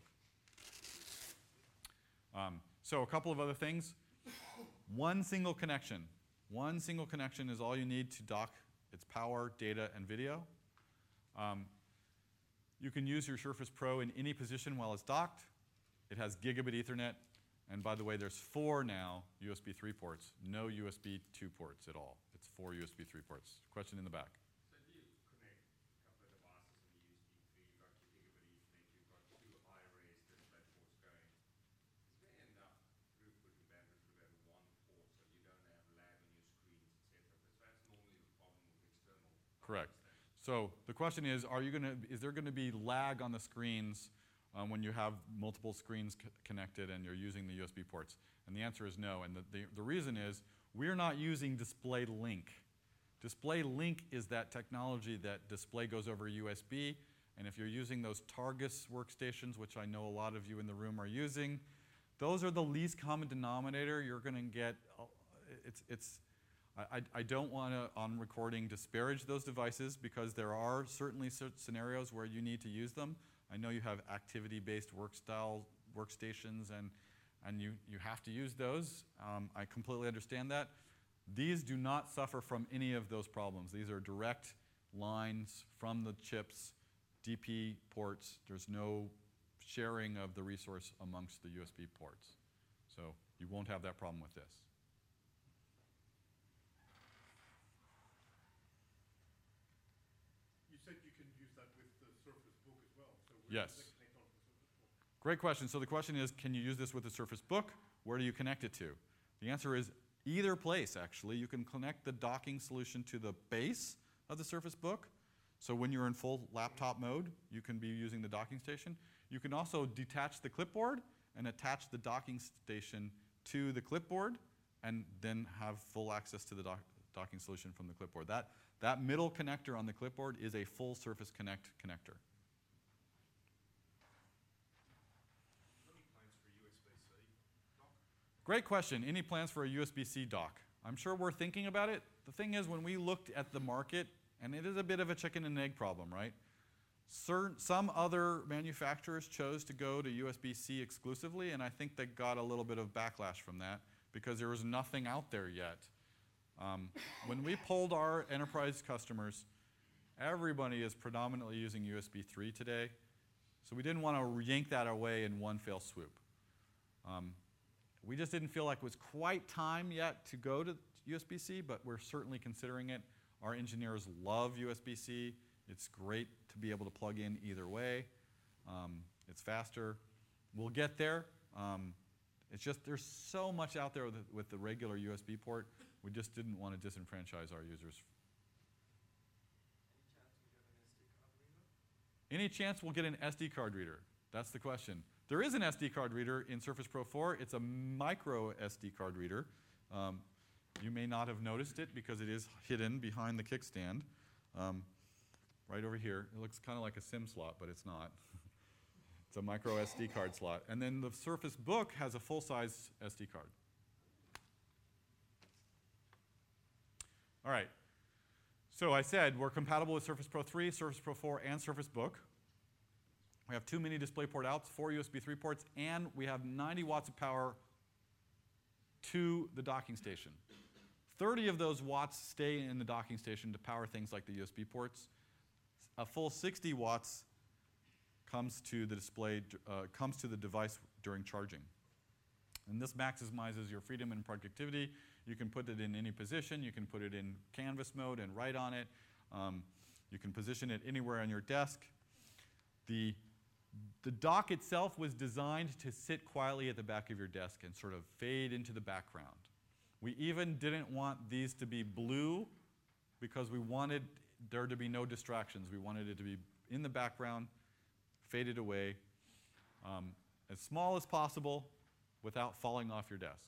Um, so a couple of other things. One single connection. One single connection is all you need to dock its power, data, and video. Um, you can use your Surface Pro in any position while it's docked. It has gigabit Ethernet. And by the way, there's four now U S B three ports, no U S B two ports at all. It's four U S B three ports. Question in the back. So if you connect a couple of devices in the U S B three, you've got your gigabit Ethernet, you've got two I-rays display ports going. Is there enough throughput and bandwidth to go to one port so you don't have lag on your screens, et cetera? Because that's normally the problem with external. Correct. So the question is, are you gonna, is there going to be lag on the screens um, when you have multiple screens c connected and you're using the U S B ports? And the answer is no. And the, the, the reason is we're not using Display Link. Display Link is that technology that display goes over U S B. And if you're using those Targus workstations, which I know a lot of you in the room are using, those are the least common denominator. You're going to get, uh, it's, it's, I, I don't want to, on recording, disparage those devices because there are certainly scenarios where you need to use them. I know you have activity-based work style workstations and, and you, you have to use those. Um, I completely understand that. These do not suffer from any of those problems. These are direct lines from the chips, D P ports. There's no sharing of the resource amongst the U S B ports. So you won't have that problem with this. You said you can use that with the Surface Book as well. So where Yes. does that connect onto the Surface Book? Great question. So the question is, can you use this with the Surface Book? Where do you connect it to? The answer is either place, actually. You can connect the docking solution to the base of the Surface Book. So when you're in full laptop mode, you can be using the docking station. You can also detach the clipboard and attach the docking station to the clipboard and then have full access to the dock docking solution from the clipboard. That, that middle connector on the clipboard is a full Surface Connect connector. Any plans for U S B C dock? Great question. Any plans for a U S B C dock? I'm sure we're thinking about it. The thing is, when we looked at the market, and it is a bit of a chicken and egg problem, right? Certain, some other manufacturers chose to go to U S B C exclusively, and I think they got a little bit of backlash from that because there was nothing out there yet. Um, when we polled our enterprise customers, everybody is predominantly using U S B three today, so we didn't want to yank that away in one fell swoop. Um, we just didn't feel like it was quite time yet to go to U S B C, but we're certainly considering it. Our engineers love U S B C. It's great to be able to plug in either way. Um, it's faster. We'll get there. Um, it's just there's so much out there with the, with the regular U S B port. We just didn't want to disenfranchise our users. Any chance we'll get an S D card reader? That's the question. There is an S D card reader in Surface Pro four. It's a micro S D card reader. Um, you may not have noticed it because it is hidden behind the kickstand. Um, right over here. It looks kind of like a SIM slot, but it's not. It's a micro S D card slot. And then the Surface Book has a full-size S D card. All right. So I said we're compatible with Surface Pro three, Surface Pro four, and Surface Book. We have two mini DisplayPort outs, four U S B three ports, and we have ninety watts of power to the docking station. thirty of those watts stay in the docking station to power things like the U S B ports. A full sixty watts comes to the display, uh, comes to the device during charging. And this maximizes your freedom and productivity. You can put it in any position. You can put it in canvas mode and write on it. Um, you can position it anywhere on your desk. The, the dock itself was designed to sit quietly at the back of your desk and sort of fade into the background. We even didn't want these to be blue because we wanted there to be no distractions. We wanted it to be in the background, faded away, um, as small as possible without falling off your desk.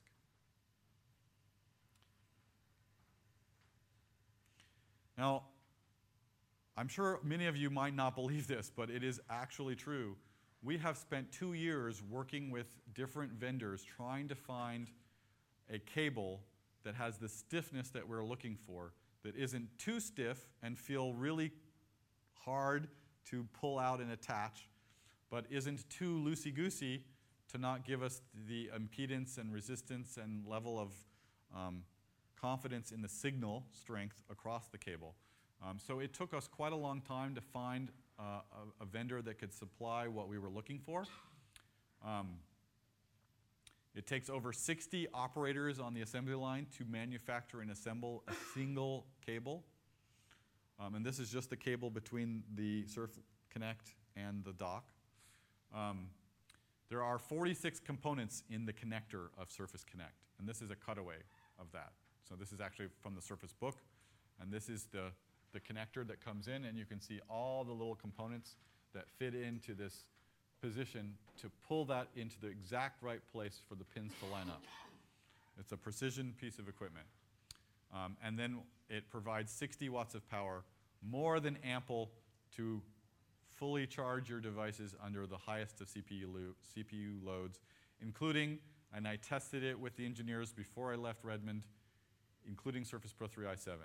Now, I'm sure many of you might not believe this, but it is actually true. We have spent two years working with different vendors trying to find a cable that has the stiffness that we're looking for, that isn't too stiff and feel really hard to pull out and attach, but isn't too loosey-goosey to not give us the impedance and resistance and level of um, confidence in the signal strength across the cable. Um, so it took us quite a long time to find uh, a, a vendor that could supply what we were looking for. Um, it takes over sixty operators on the assembly line to manufacture and assemble a single cable. Um, and this is just the cable between the Surf Connect and the dock. Um, there are forty-six components in the connector of Surface Connect, and this is a cutaway of that. So this is actually from the Surface Book, and this is the, the connector that comes in, and you can see all the little components that fit into this position to pull that into the exact right place for the pins to line up. It's a precision piece of equipment. Um, and then it provides sixty watts of power, more than ample to fully charge your devices under the highest of C P U, lo- C P U loads, including, and I tested it with the engineers before I left Redmond, including Surface Pro three i seven.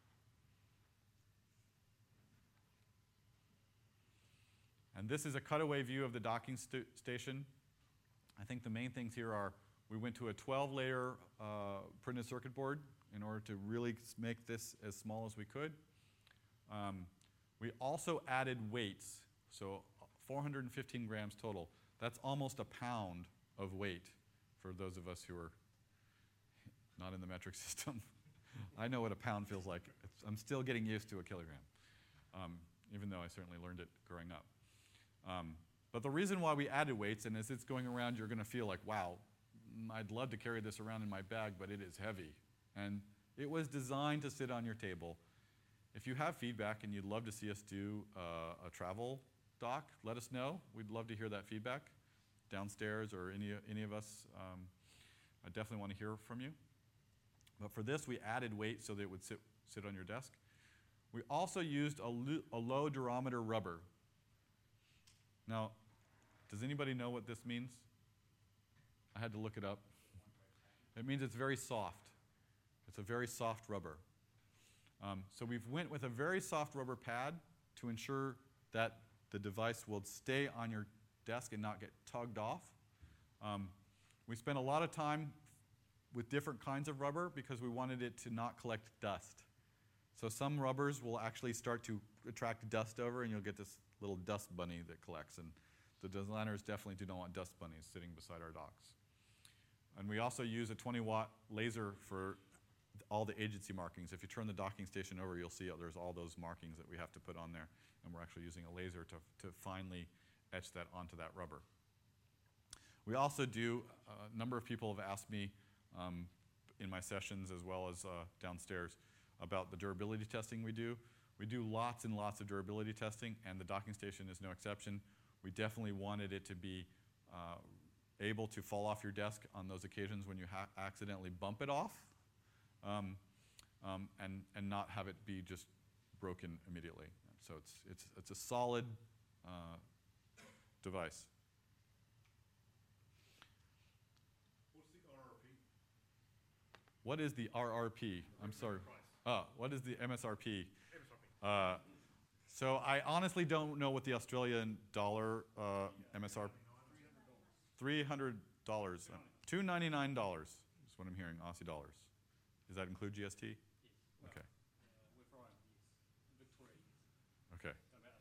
And this is a cutaway view of the docking st- station. I think the main things here are we went to a twelve layer uh, printed circuit board in order to really s- make this as small as we could. Um, we also added weights, so four hundred fifteen grams total. That's almost a pound of weight for those of us who are not in the metric system. I know what a pound feels like. It's, I'm still getting used to a kilogram, um, even though I certainly learned it growing up. Um, but the reason why we added weights, and as it's going around, you're going to feel like, wow, mm, I'd love to carry this around in my bag, but it is heavy. And it was designed to sit on your table. If you have feedback and you'd love to see us do uh, a travel doc, let us know. We'd love to hear that feedback downstairs or any, any of us. Um, I definitely want to hear from you. But for this, we added weight so that it would sit, sit on your desk. We also used a, lo a low durometer rubber. Now, does anybody know what this means? I had to look it up. It means it's very soft. It's a very soft rubber. Um, so we've went with a very soft rubber pad to ensure that the device will stay on your desk and not get tugged off. Um, we spent a lot of time with different kinds of rubber because we wanted it to not collect dust. So some rubbers will actually start to attract dust over, and you'll get this little dust bunny that collects. And the designers definitely do not want dust bunnies sitting beside our docks. And we also use a twenty watt laser for all the agency markings. If you turn the docking station over, you'll see there's all those markings that we have to put on there. And we're actually using a laser to, to finely etch that onto that rubber. We also do, a number of people have asked me um, in my sessions as well as uh, downstairs about the durability testing we do. We do lots and lots of durability testing, and the docking station is no exception. We definitely wanted it to be uh, able to fall off your desk on those occasions when you ha accidentally bump it off, um, um, and, and not have it be just broken immediately. So it's, it's, it's a solid uh, device. What's the R R P? What is the R R P? I'm sorry. Price. Uh, what is the M S R P? M S R P. Uh, so I honestly don't know what the Australian dollar uh, M S R P. three hundred dollars. two hundred ninety-nine dollars is what I'm hearing, Aussie dollars. Does that include G S T? Yes. Okay. Uh, we're from yes. Victoria. Okay.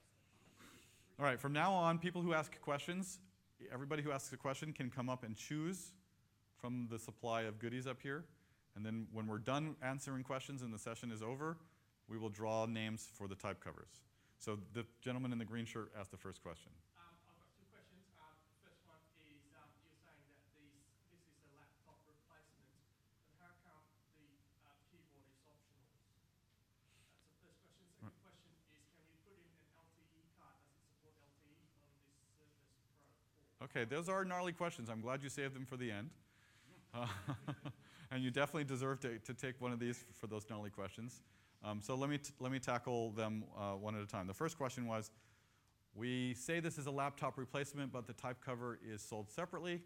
About All right, from now on, people who ask questions, everybody who asks a question can come up and choose from the supply of goodies up here. And then when we're done answering questions and the session is over, we will draw names for the type covers. So the gentleman in the green shirt asked the first question. Um, I've got two questions. Um, the first one is um, you're saying that these, this is a laptop replacement, but how come the uh, keyboard is optional? That's the first question. Second question is, can you put in an L T E card? Does it support L T E on this Surface Pro four? Okay, those are gnarly questions. I'm glad you saved them for the end. Uh, and you definitely deserve to, to take one of these for those gnarly questions. Um, so let me, t let me tackle them uh, one at a time. The first question was, we say this is a laptop replacement, but the type cover is sold separately.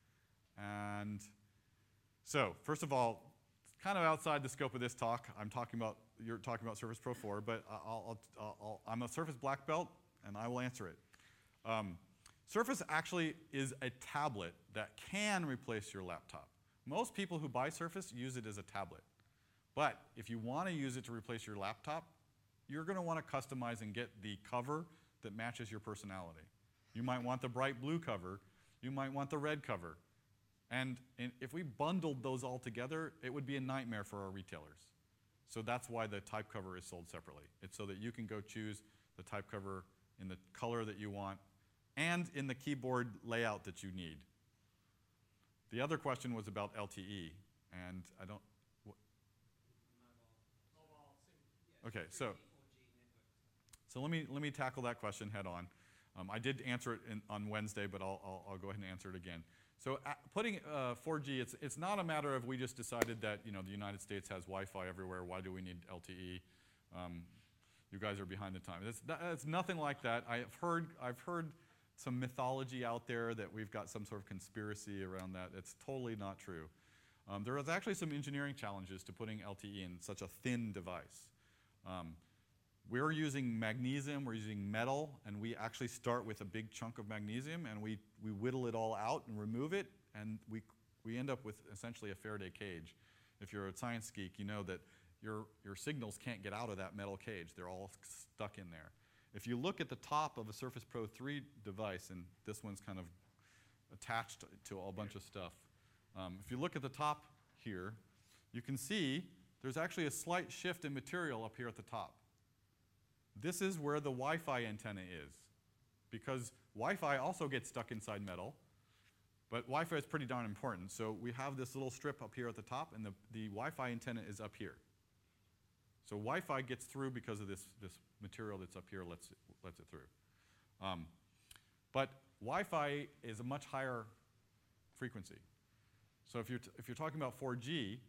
And so, first of all, kind of outside the scope of this talk, I'm talking about, you're talking about Surface Pro four, but I'll, I'll, I'll, I'm a Surface Black Belt, and I will answer it. Um, Surface actually is a tablet that can replace your laptop. Most people who buy Surface use it as a tablet. But if you want to use it to replace your laptop, you're going to want to customize and get the cover that matches your personality. You might want the bright blue cover. You might want the red cover. And in, if we bundled those all together, it would be a nightmare for our retailers. So that's why the type cover is sold separately. It's so that you can go choose the type cover in the color that you want and in the keyboard layout that you need. The other question was about L T E, and I don't, wh okay, so, so let me, let me tackle that question head on. Um, I did answer it in, on Wednesday, but I'll, I'll, I'll go ahead and answer it again. So uh, putting uh, four G, it's, it's not a matter of we just decided that, you know, the United States has Wi-Fi everywhere, why do we need L T E? Um, you guys are behind the time. It's, it's nothing like that. I've heard, I've heard some mythology out there that we've got some sort of conspiracy around that. It's totally not true. Um, there is actually some engineering challenges to putting L T E in such a thin device. Um, we're using magnesium, we're using metal, and we actually start with a big chunk of magnesium, and we, we whittle it all out and remove it, and we, we end up with essentially a Faraday cage. if you're a science geek, you know that your, your signals can't get out of that metal cage. They're all stuck in there. If you look at the top of a Surface Pro three device, and this one's kind of attached to a bunch of stuff, um, if you look at the top here, you can see there's actually a slight shift in material up here at the top. This is where the Wi-Fi antenna is, because Wi-Fi also gets stuck inside metal, but Wi-Fi is pretty darn important. So we have this little strip up here at the top, and the, the Wi-Fi antenna is up here. So Wi-Fi gets through because of this, this material that's up here lets it, lets it through. Um, but Wi-Fi is a much higher frequency. So if you're, t if you're talking about four G,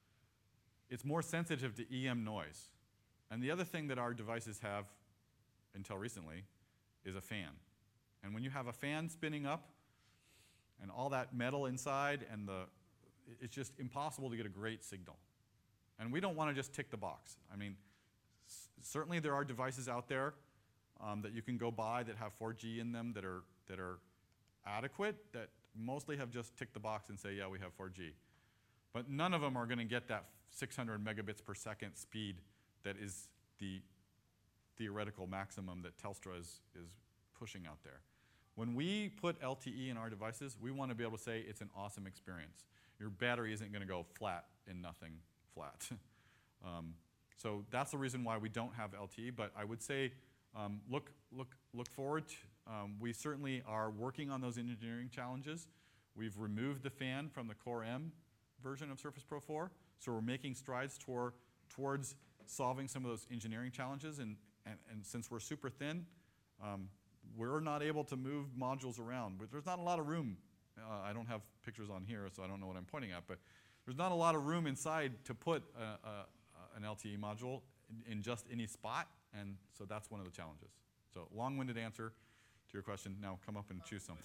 it's more sensitive to E M noise. And the other thing that our devices have, until recently, is a fan. And when you have a fan spinning up and all that metal inside, and the, it's just impossible to get a great signal. And we don't want to just tick the box. I mean, certainly there are devices out there um, that you can go buy that have four G in them that are, that are adequate, that mostly have just ticked the box and say, yeah, we have four G. But none of them are going to get that six hundred megabits per second speed that is the theoretical maximum that Telstra is, is pushing out there. When we put L T E in our devices, we want to be able to say it's an awesome experience. Your battery isn't going to go flat in nothing flat. um, so that's the reason why we don't have L T E, but I would say um, look, look, look forward. To, um, we certainly are working on those engineering challenges. We've removed the fan from the Core M version of Surface Pro four, so we're making strides toward, towards solving some of those engineering challenges, and, and, and since we're super thin, um, we're not able to move modules around. But there's not a lot of room. Uh, I don't have pictures on here, so I don't know what I'm pointing at, but there's not a lot of room inside to put a, a, an L T E module in, in just any spot, and so that's one of the challenges. So long-winded answer to your question. Now come up and choose something.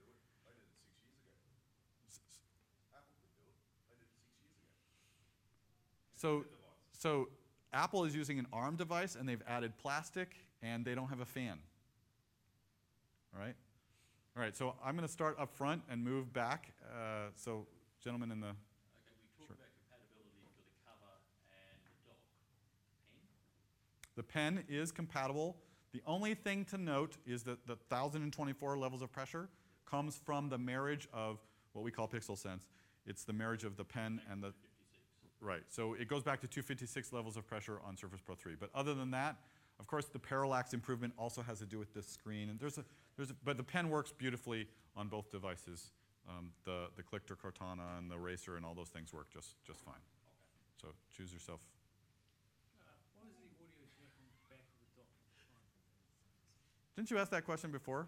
So, so Apple is using an ARM device, and they've added plastic, and they don't have a fan. All right? All right, so I'm going to start up front and move back. Uh, so, gentlemen in the... Okay, we talked Sure. about compatibility for the cover and the dock. Pen? The pen is compatible. The only thing to note is that the one thousand twenty-four levels of pressure comes from the marriage of what we call pixel sense. It's the marriage of the pen and the... Right, so it goes back to two fifty-six levels of pressure on Surface Pro three. But other than that, of course, the parallax improvement also has to do with this screen. And there's a, there's a, but the pen works beautifully on both devices. Um, the, the Clicker Cortana and the Racer and all those things work just, just fine. Okay. So choose yourself. Uh, what is the audio jack on the back of the dock? Didn't you ask that question before?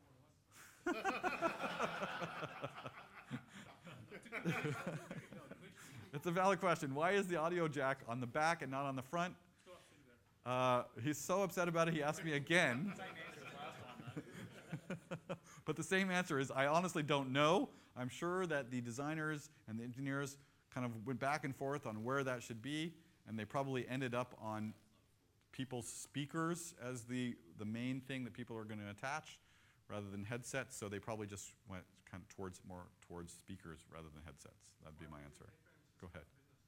It's a valid question. Why is the audio jack on the back and not on the front? Uh, he's so upset about it, he asked me again. But the same answer is, I honestly don't know. I'm sure that the designers and the engineers kind of went back and forth on where that should be, and they probably ended up on people's speakers as the, the main thing that people are going to attach, rather than headsets, so they probably just went kind of towards, more towards speakers rather than headsets. That'd be my answer. Go ahead.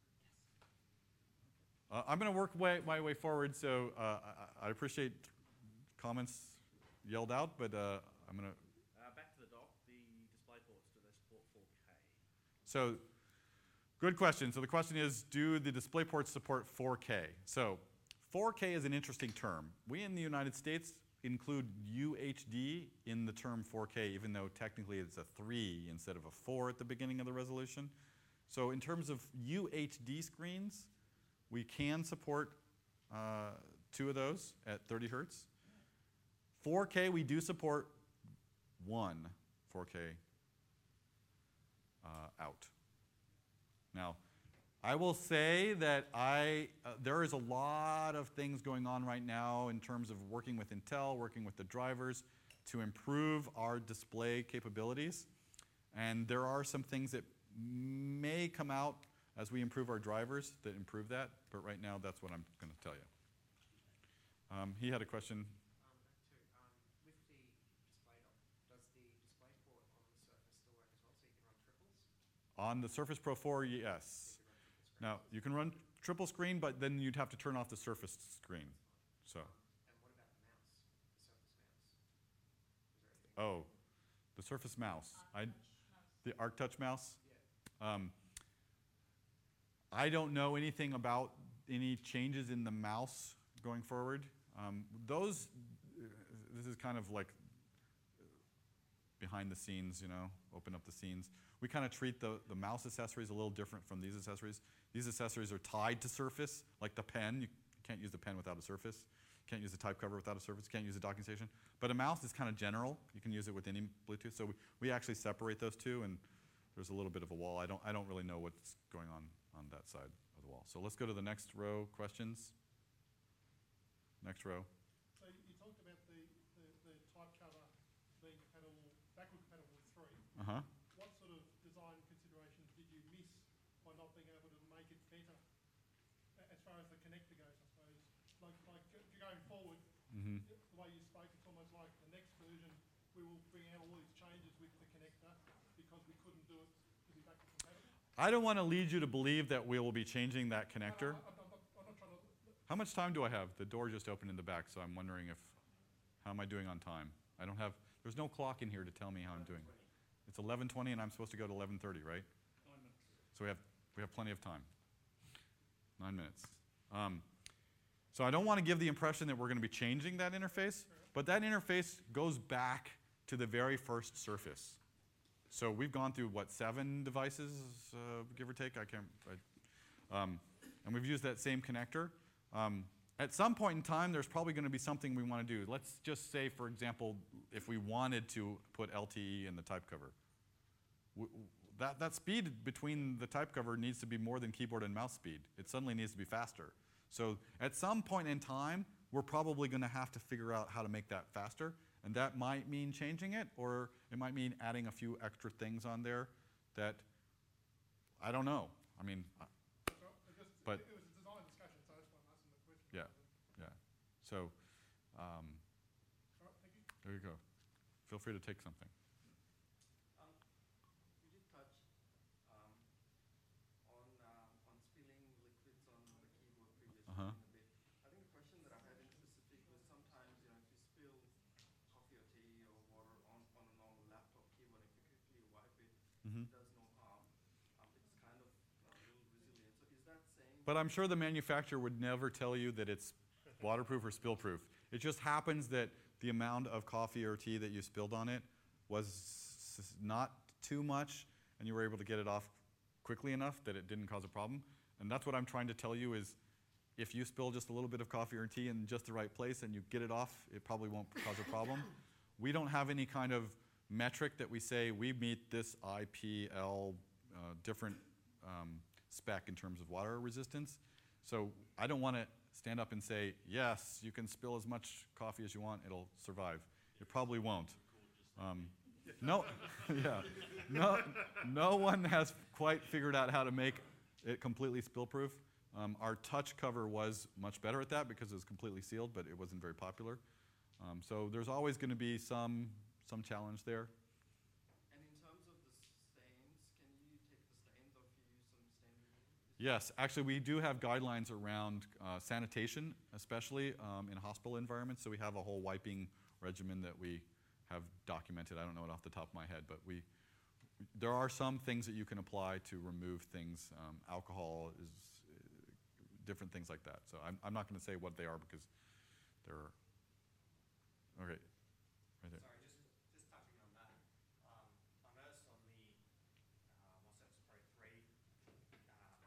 Uh, I'm going to work way, my way forward, so uh, I, I appreciate comments yelled out, but uh, I'm going to... Uh, back to the dock, the display ports, do they support four K? So, good question. So the question is, do the display ports support four K? So, four K is an interesting term. We in the United States include U H D in the term four K, even though technically it's a three instead of a four at the beginning of the resolution. So in terms of U H D screens, we can support uh, two of those at thirty hertz. four K, we do support one four K uh, out. Now, I will say that I, uh, there is a lot of things going on right now in terms of working with Intel, working with the drivers to improve our display capabilities. And there are some things that may come out as we improve our drivers that improve that, but right now that's what I'm going to tell you. Um, he had a question. Um, too, um, with the display dock, does the display port on the Surface still work as well, so you can run triples? On the Surface Pro four, yes. Now, you can run triple screen, but then you'd have to turn off the Surface screen. So. And what about the mouse, the Surface mouse? Is there anything? Oh, the Surface mouse. I, the ArcTouch mouse. Um, I don't know anything about any changes in the mouse going forward. Um, those, uh, this is kind of like behind the scenes, you know, open up the scenes. We kind of treat the, the mouse accessories a little different from these accessories. These accessories are tied to Surface, like the pen. You can't use the pen without a Surface. You can't use the type cover without a Surface. You can't use a docking station. But a mouse is kind of general. You can use it with any Bluetooth. So we, we actually separate those two, and there's a little bit of a wall. I don't, I don't really know what's going on on that side of the wall. So let's go to the next row questions. Next row. So you you talked about the, the, the type cover being compatible, backward compatible with three. Uh-huh. What sort of design considerations did you miss by not being able to make it better a- as far as the connector goes, I suppose? Like, like go- going forward, Mhm. the way you spoke, it's almost like the next version, we will bring out all these changes with the connector because we couldn't do it to be backward compatible. I don't want to lead you to believe that we will be changing that connector. No, no, I- I'm not, I'm not trying to, How much time do I have? The door just opened in the back, so I'm wondering if, how am I doing on time? I don't have, there's no clock in here to tell me how I'm doing. It's eleven twenty and I'm supposed to go to eleven thirty, right? Nine minutes. So we have, we have plenty of time. Nine minutes. Um, so I don't want to give the impression that we're going to be changing that interface, but that interface goes back to the very first Surface. So we've gone through, what, seven devices, uh, give or take? I can't, I, um, and we've used that same connector. Um, at some point in time, there's probably going to be something we want to do. Let's just say, for example, if we wanted to put L T E in the type cover. W w that, that speed between the type cover needs to be more than keyboard and mouse speed. It suddenly needs to be faster. So at some point in time, we're probably going to have to figure out how to make that faster. And that might mean changing it, or it might mean adding a few extra things on there that, I don't know. I mean, I- so I just, But- it was a design discussion, so that's why I'm asking the question. yeah, yeah. So, um, All right, thank you. there you go. Feel free to take something. Um, you did touch um, on um, on spilling liquids on the keyboard previously Uh-huh. in a bit. I think the question that I had in specific was sometimes, you know, if you spill coffee or tea or water on, on a normal laptop keyboard, if you quickly wipe it, Mhm. it does no harm. Um, it's kind of a little resilient. So is that saying? But I'm sure the manufacturer would never tell you that it's waterproof or spill-proof. It just happens that the amount of coffee or tea that you spilled on it was s- not too much, and you were able to get it off quickly enough that it didn't cause a problem. And that's what I'm trying to tell you is, if you spill just a little bit of coffee or tea in just the right place and you get it off, it probably won't cause a problem. We don't have any kind of metric that we say we meet this I P L uh, different um, spec in terms of water resistance. So I don't want to stand up and say, yes, you can spill as much coffee as you want, it'll survive. It probably won't. Um, no, yeah, no, no one has quite figured out how to make it completely spill-proof. Um, our touch cover was much better at that because it was completely sealed, but it wasn't very popular. Um, so there's always going to be some some challenge there. And in terms of the stains, can you take the stains off if you use some stain remover? Yes, actually, we do have guidelines around uh, sanitation, especially um, in hospital environments. So we have a whole wiping regimen that we have documented. I don't know it off the top of my head, but we there are some things that you can apply to remove things. Um, alcohol is uh, different things like that. So I'm, I'm not going to say what they are because they're okay. Right there. Sorry, just just touching on that. Um, I noticed on the uh, my Surface Pro three um,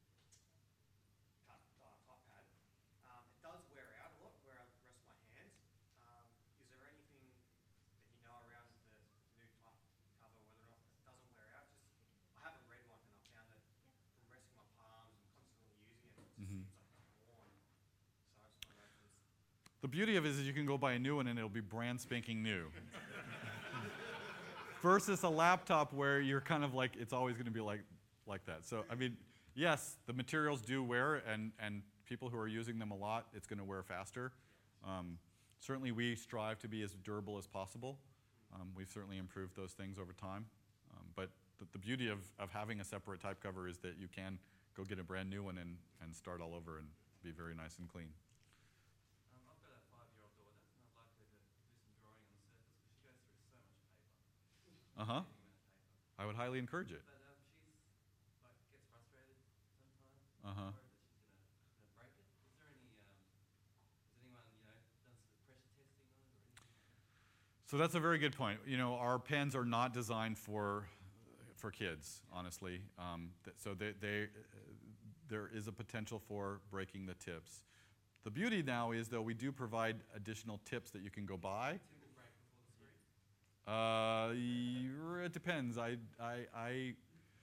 cut, uh, top pad, um, it does wear out a lot where I rest my hands. Um, is there anything that you know around the new type cover, whether or not it doesn't wear out? Just I haven't read one, and I found that from resting my palms and constantly using it, it just Mhm. seems like it's worn. So I just want to know if there's The beauty of it is you can go buy a new one and it'll be brand spanking new. Versus a laptop where you're kind of like, it's always going to be like, like that. So, I mean, yes, the materials do wear, and, and people who are using them a lot, it's going to wear faster. Um, certainly, we strive to be as durable as possible. Um, we've certainly improved those things over time. Um, but the, the beauty of, of having a separate type cover is that you can go get a brand new one and, and start all over and be very nice and clean. Um, I've got a five-year-old daughter, not likely to do some drawing on the surface because she goes through so much paper. Uh-huh. Getting rid of paper. I would highly encourage it. But um, she's like gets frustrated sometimes. Uh-huh. Worried that she's gonna, gonna break it. Is there any? Um, has anyone you know done some pressure testing on it or anything like that? So that's a very good point. You know, our pens are not designed for for kids, honestly. Um, th- so they, they, uh, there is a potential for breaking the tips. The beauty now is, though, we do provide additional tips that you can go buy. Tip will break before the screen. Uh, y- it depends. I, I, I,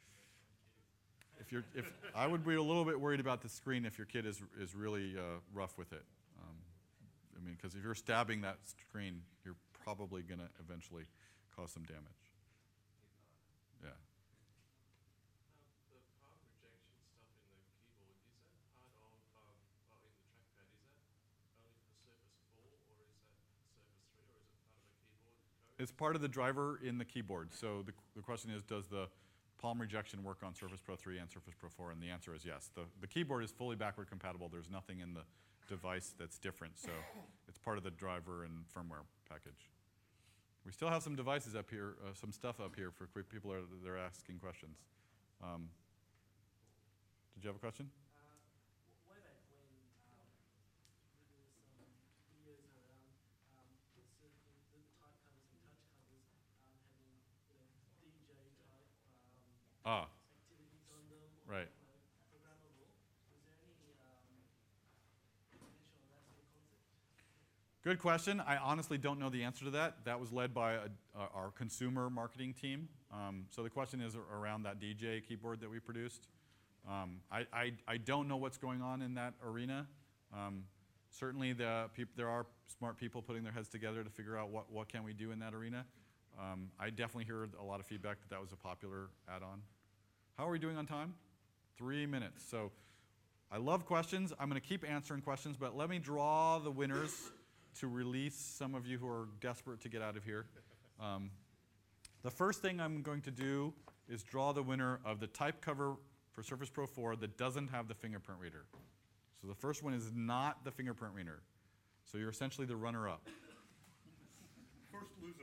if you're, if I would be a little bit worried about the screen if your kid is is really uh, rough with it. Um, I mean, because if you're stabbing that screen, you're probably going to eventually cause some damage. Yeah. Um, the palm rejection stuff in the keyboard, is that part of, um, well, in the trackpad, is that only for Surface four, or is that Surface three, or is it part of a keyboard code? It's part of the driver in the keyboard. So the, the question is, does the palm rejection work on Surface Pro three and Surface Pro four? And the answer is yes. The, the keyboard is fully backward compatible. There's nothing in the device that's different. So it's part of the driver and firmware package. We still have some devices up here, uh, some stuff up here for quick people that are, that are asking questions. Um, did you have a question? Uh, what about when um, there was some videos around um, the, sort of the, the type covers and touch covers um, having you know D J type um, Ah, activities on them or right. you know, programmable? Was there any um, information on that sort of concept? Good question. I honestly don't know the answer to that. That was led by a, uh, our consumer marketing team. Um, so the question is around that D J keyboard that we produced. Um, I, I, I don't know what's going on in that arena. Um, certainly the peop- there are smart people putting their heads together to figure out what, what can we do in that arena. Um, I definitely heard a lot of feedback that that was a popular add-on. How are we doing on time? Three minutes. So I love questions. I'm going to keep answering questions, but let me draw the winners to release some of you who are desperate to get out of here. Um, the first thing I'm going to do is draw the winner of the type cover for Surface Pro four that doesn't have the fingerprint reader. So the first one is not the fingerprint reader. So you're essentially the runner-up. First loser.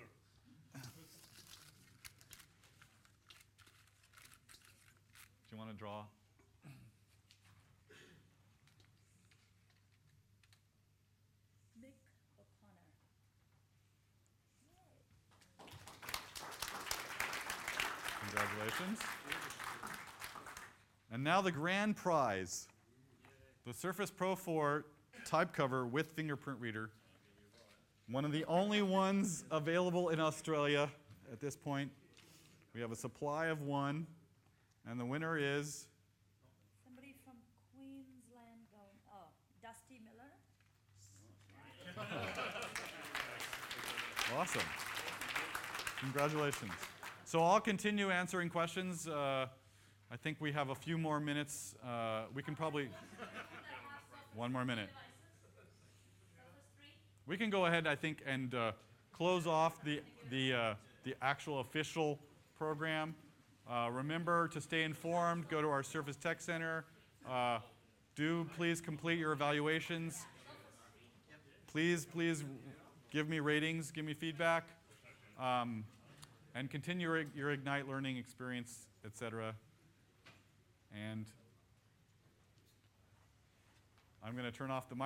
Do you want to draw? Nick O'Connor. Congratulations. And now the grand prize. The Surface Pro four type cover with fingerprint reader. One of the only ones available in Australia at this point. We have a supply of one. And the winner is Somebody from Queensland going, oh, Dusty Miller. awesome. Congratulations. So I'll continue answering questions. Uh, I think we have a few more minutes. Uh, we can probably, one more minute. We can go ahead, I think, and uh, close off the, the, uh, the actual official program. Uh, remember to stay informed. Go to our Surface Tech Center. Uh, do please complete your evaluations. Please, please give me ratings, give me feedback, um, and continue your, your Ignite learning experience, et cetera. And I'm going to turn off the mic.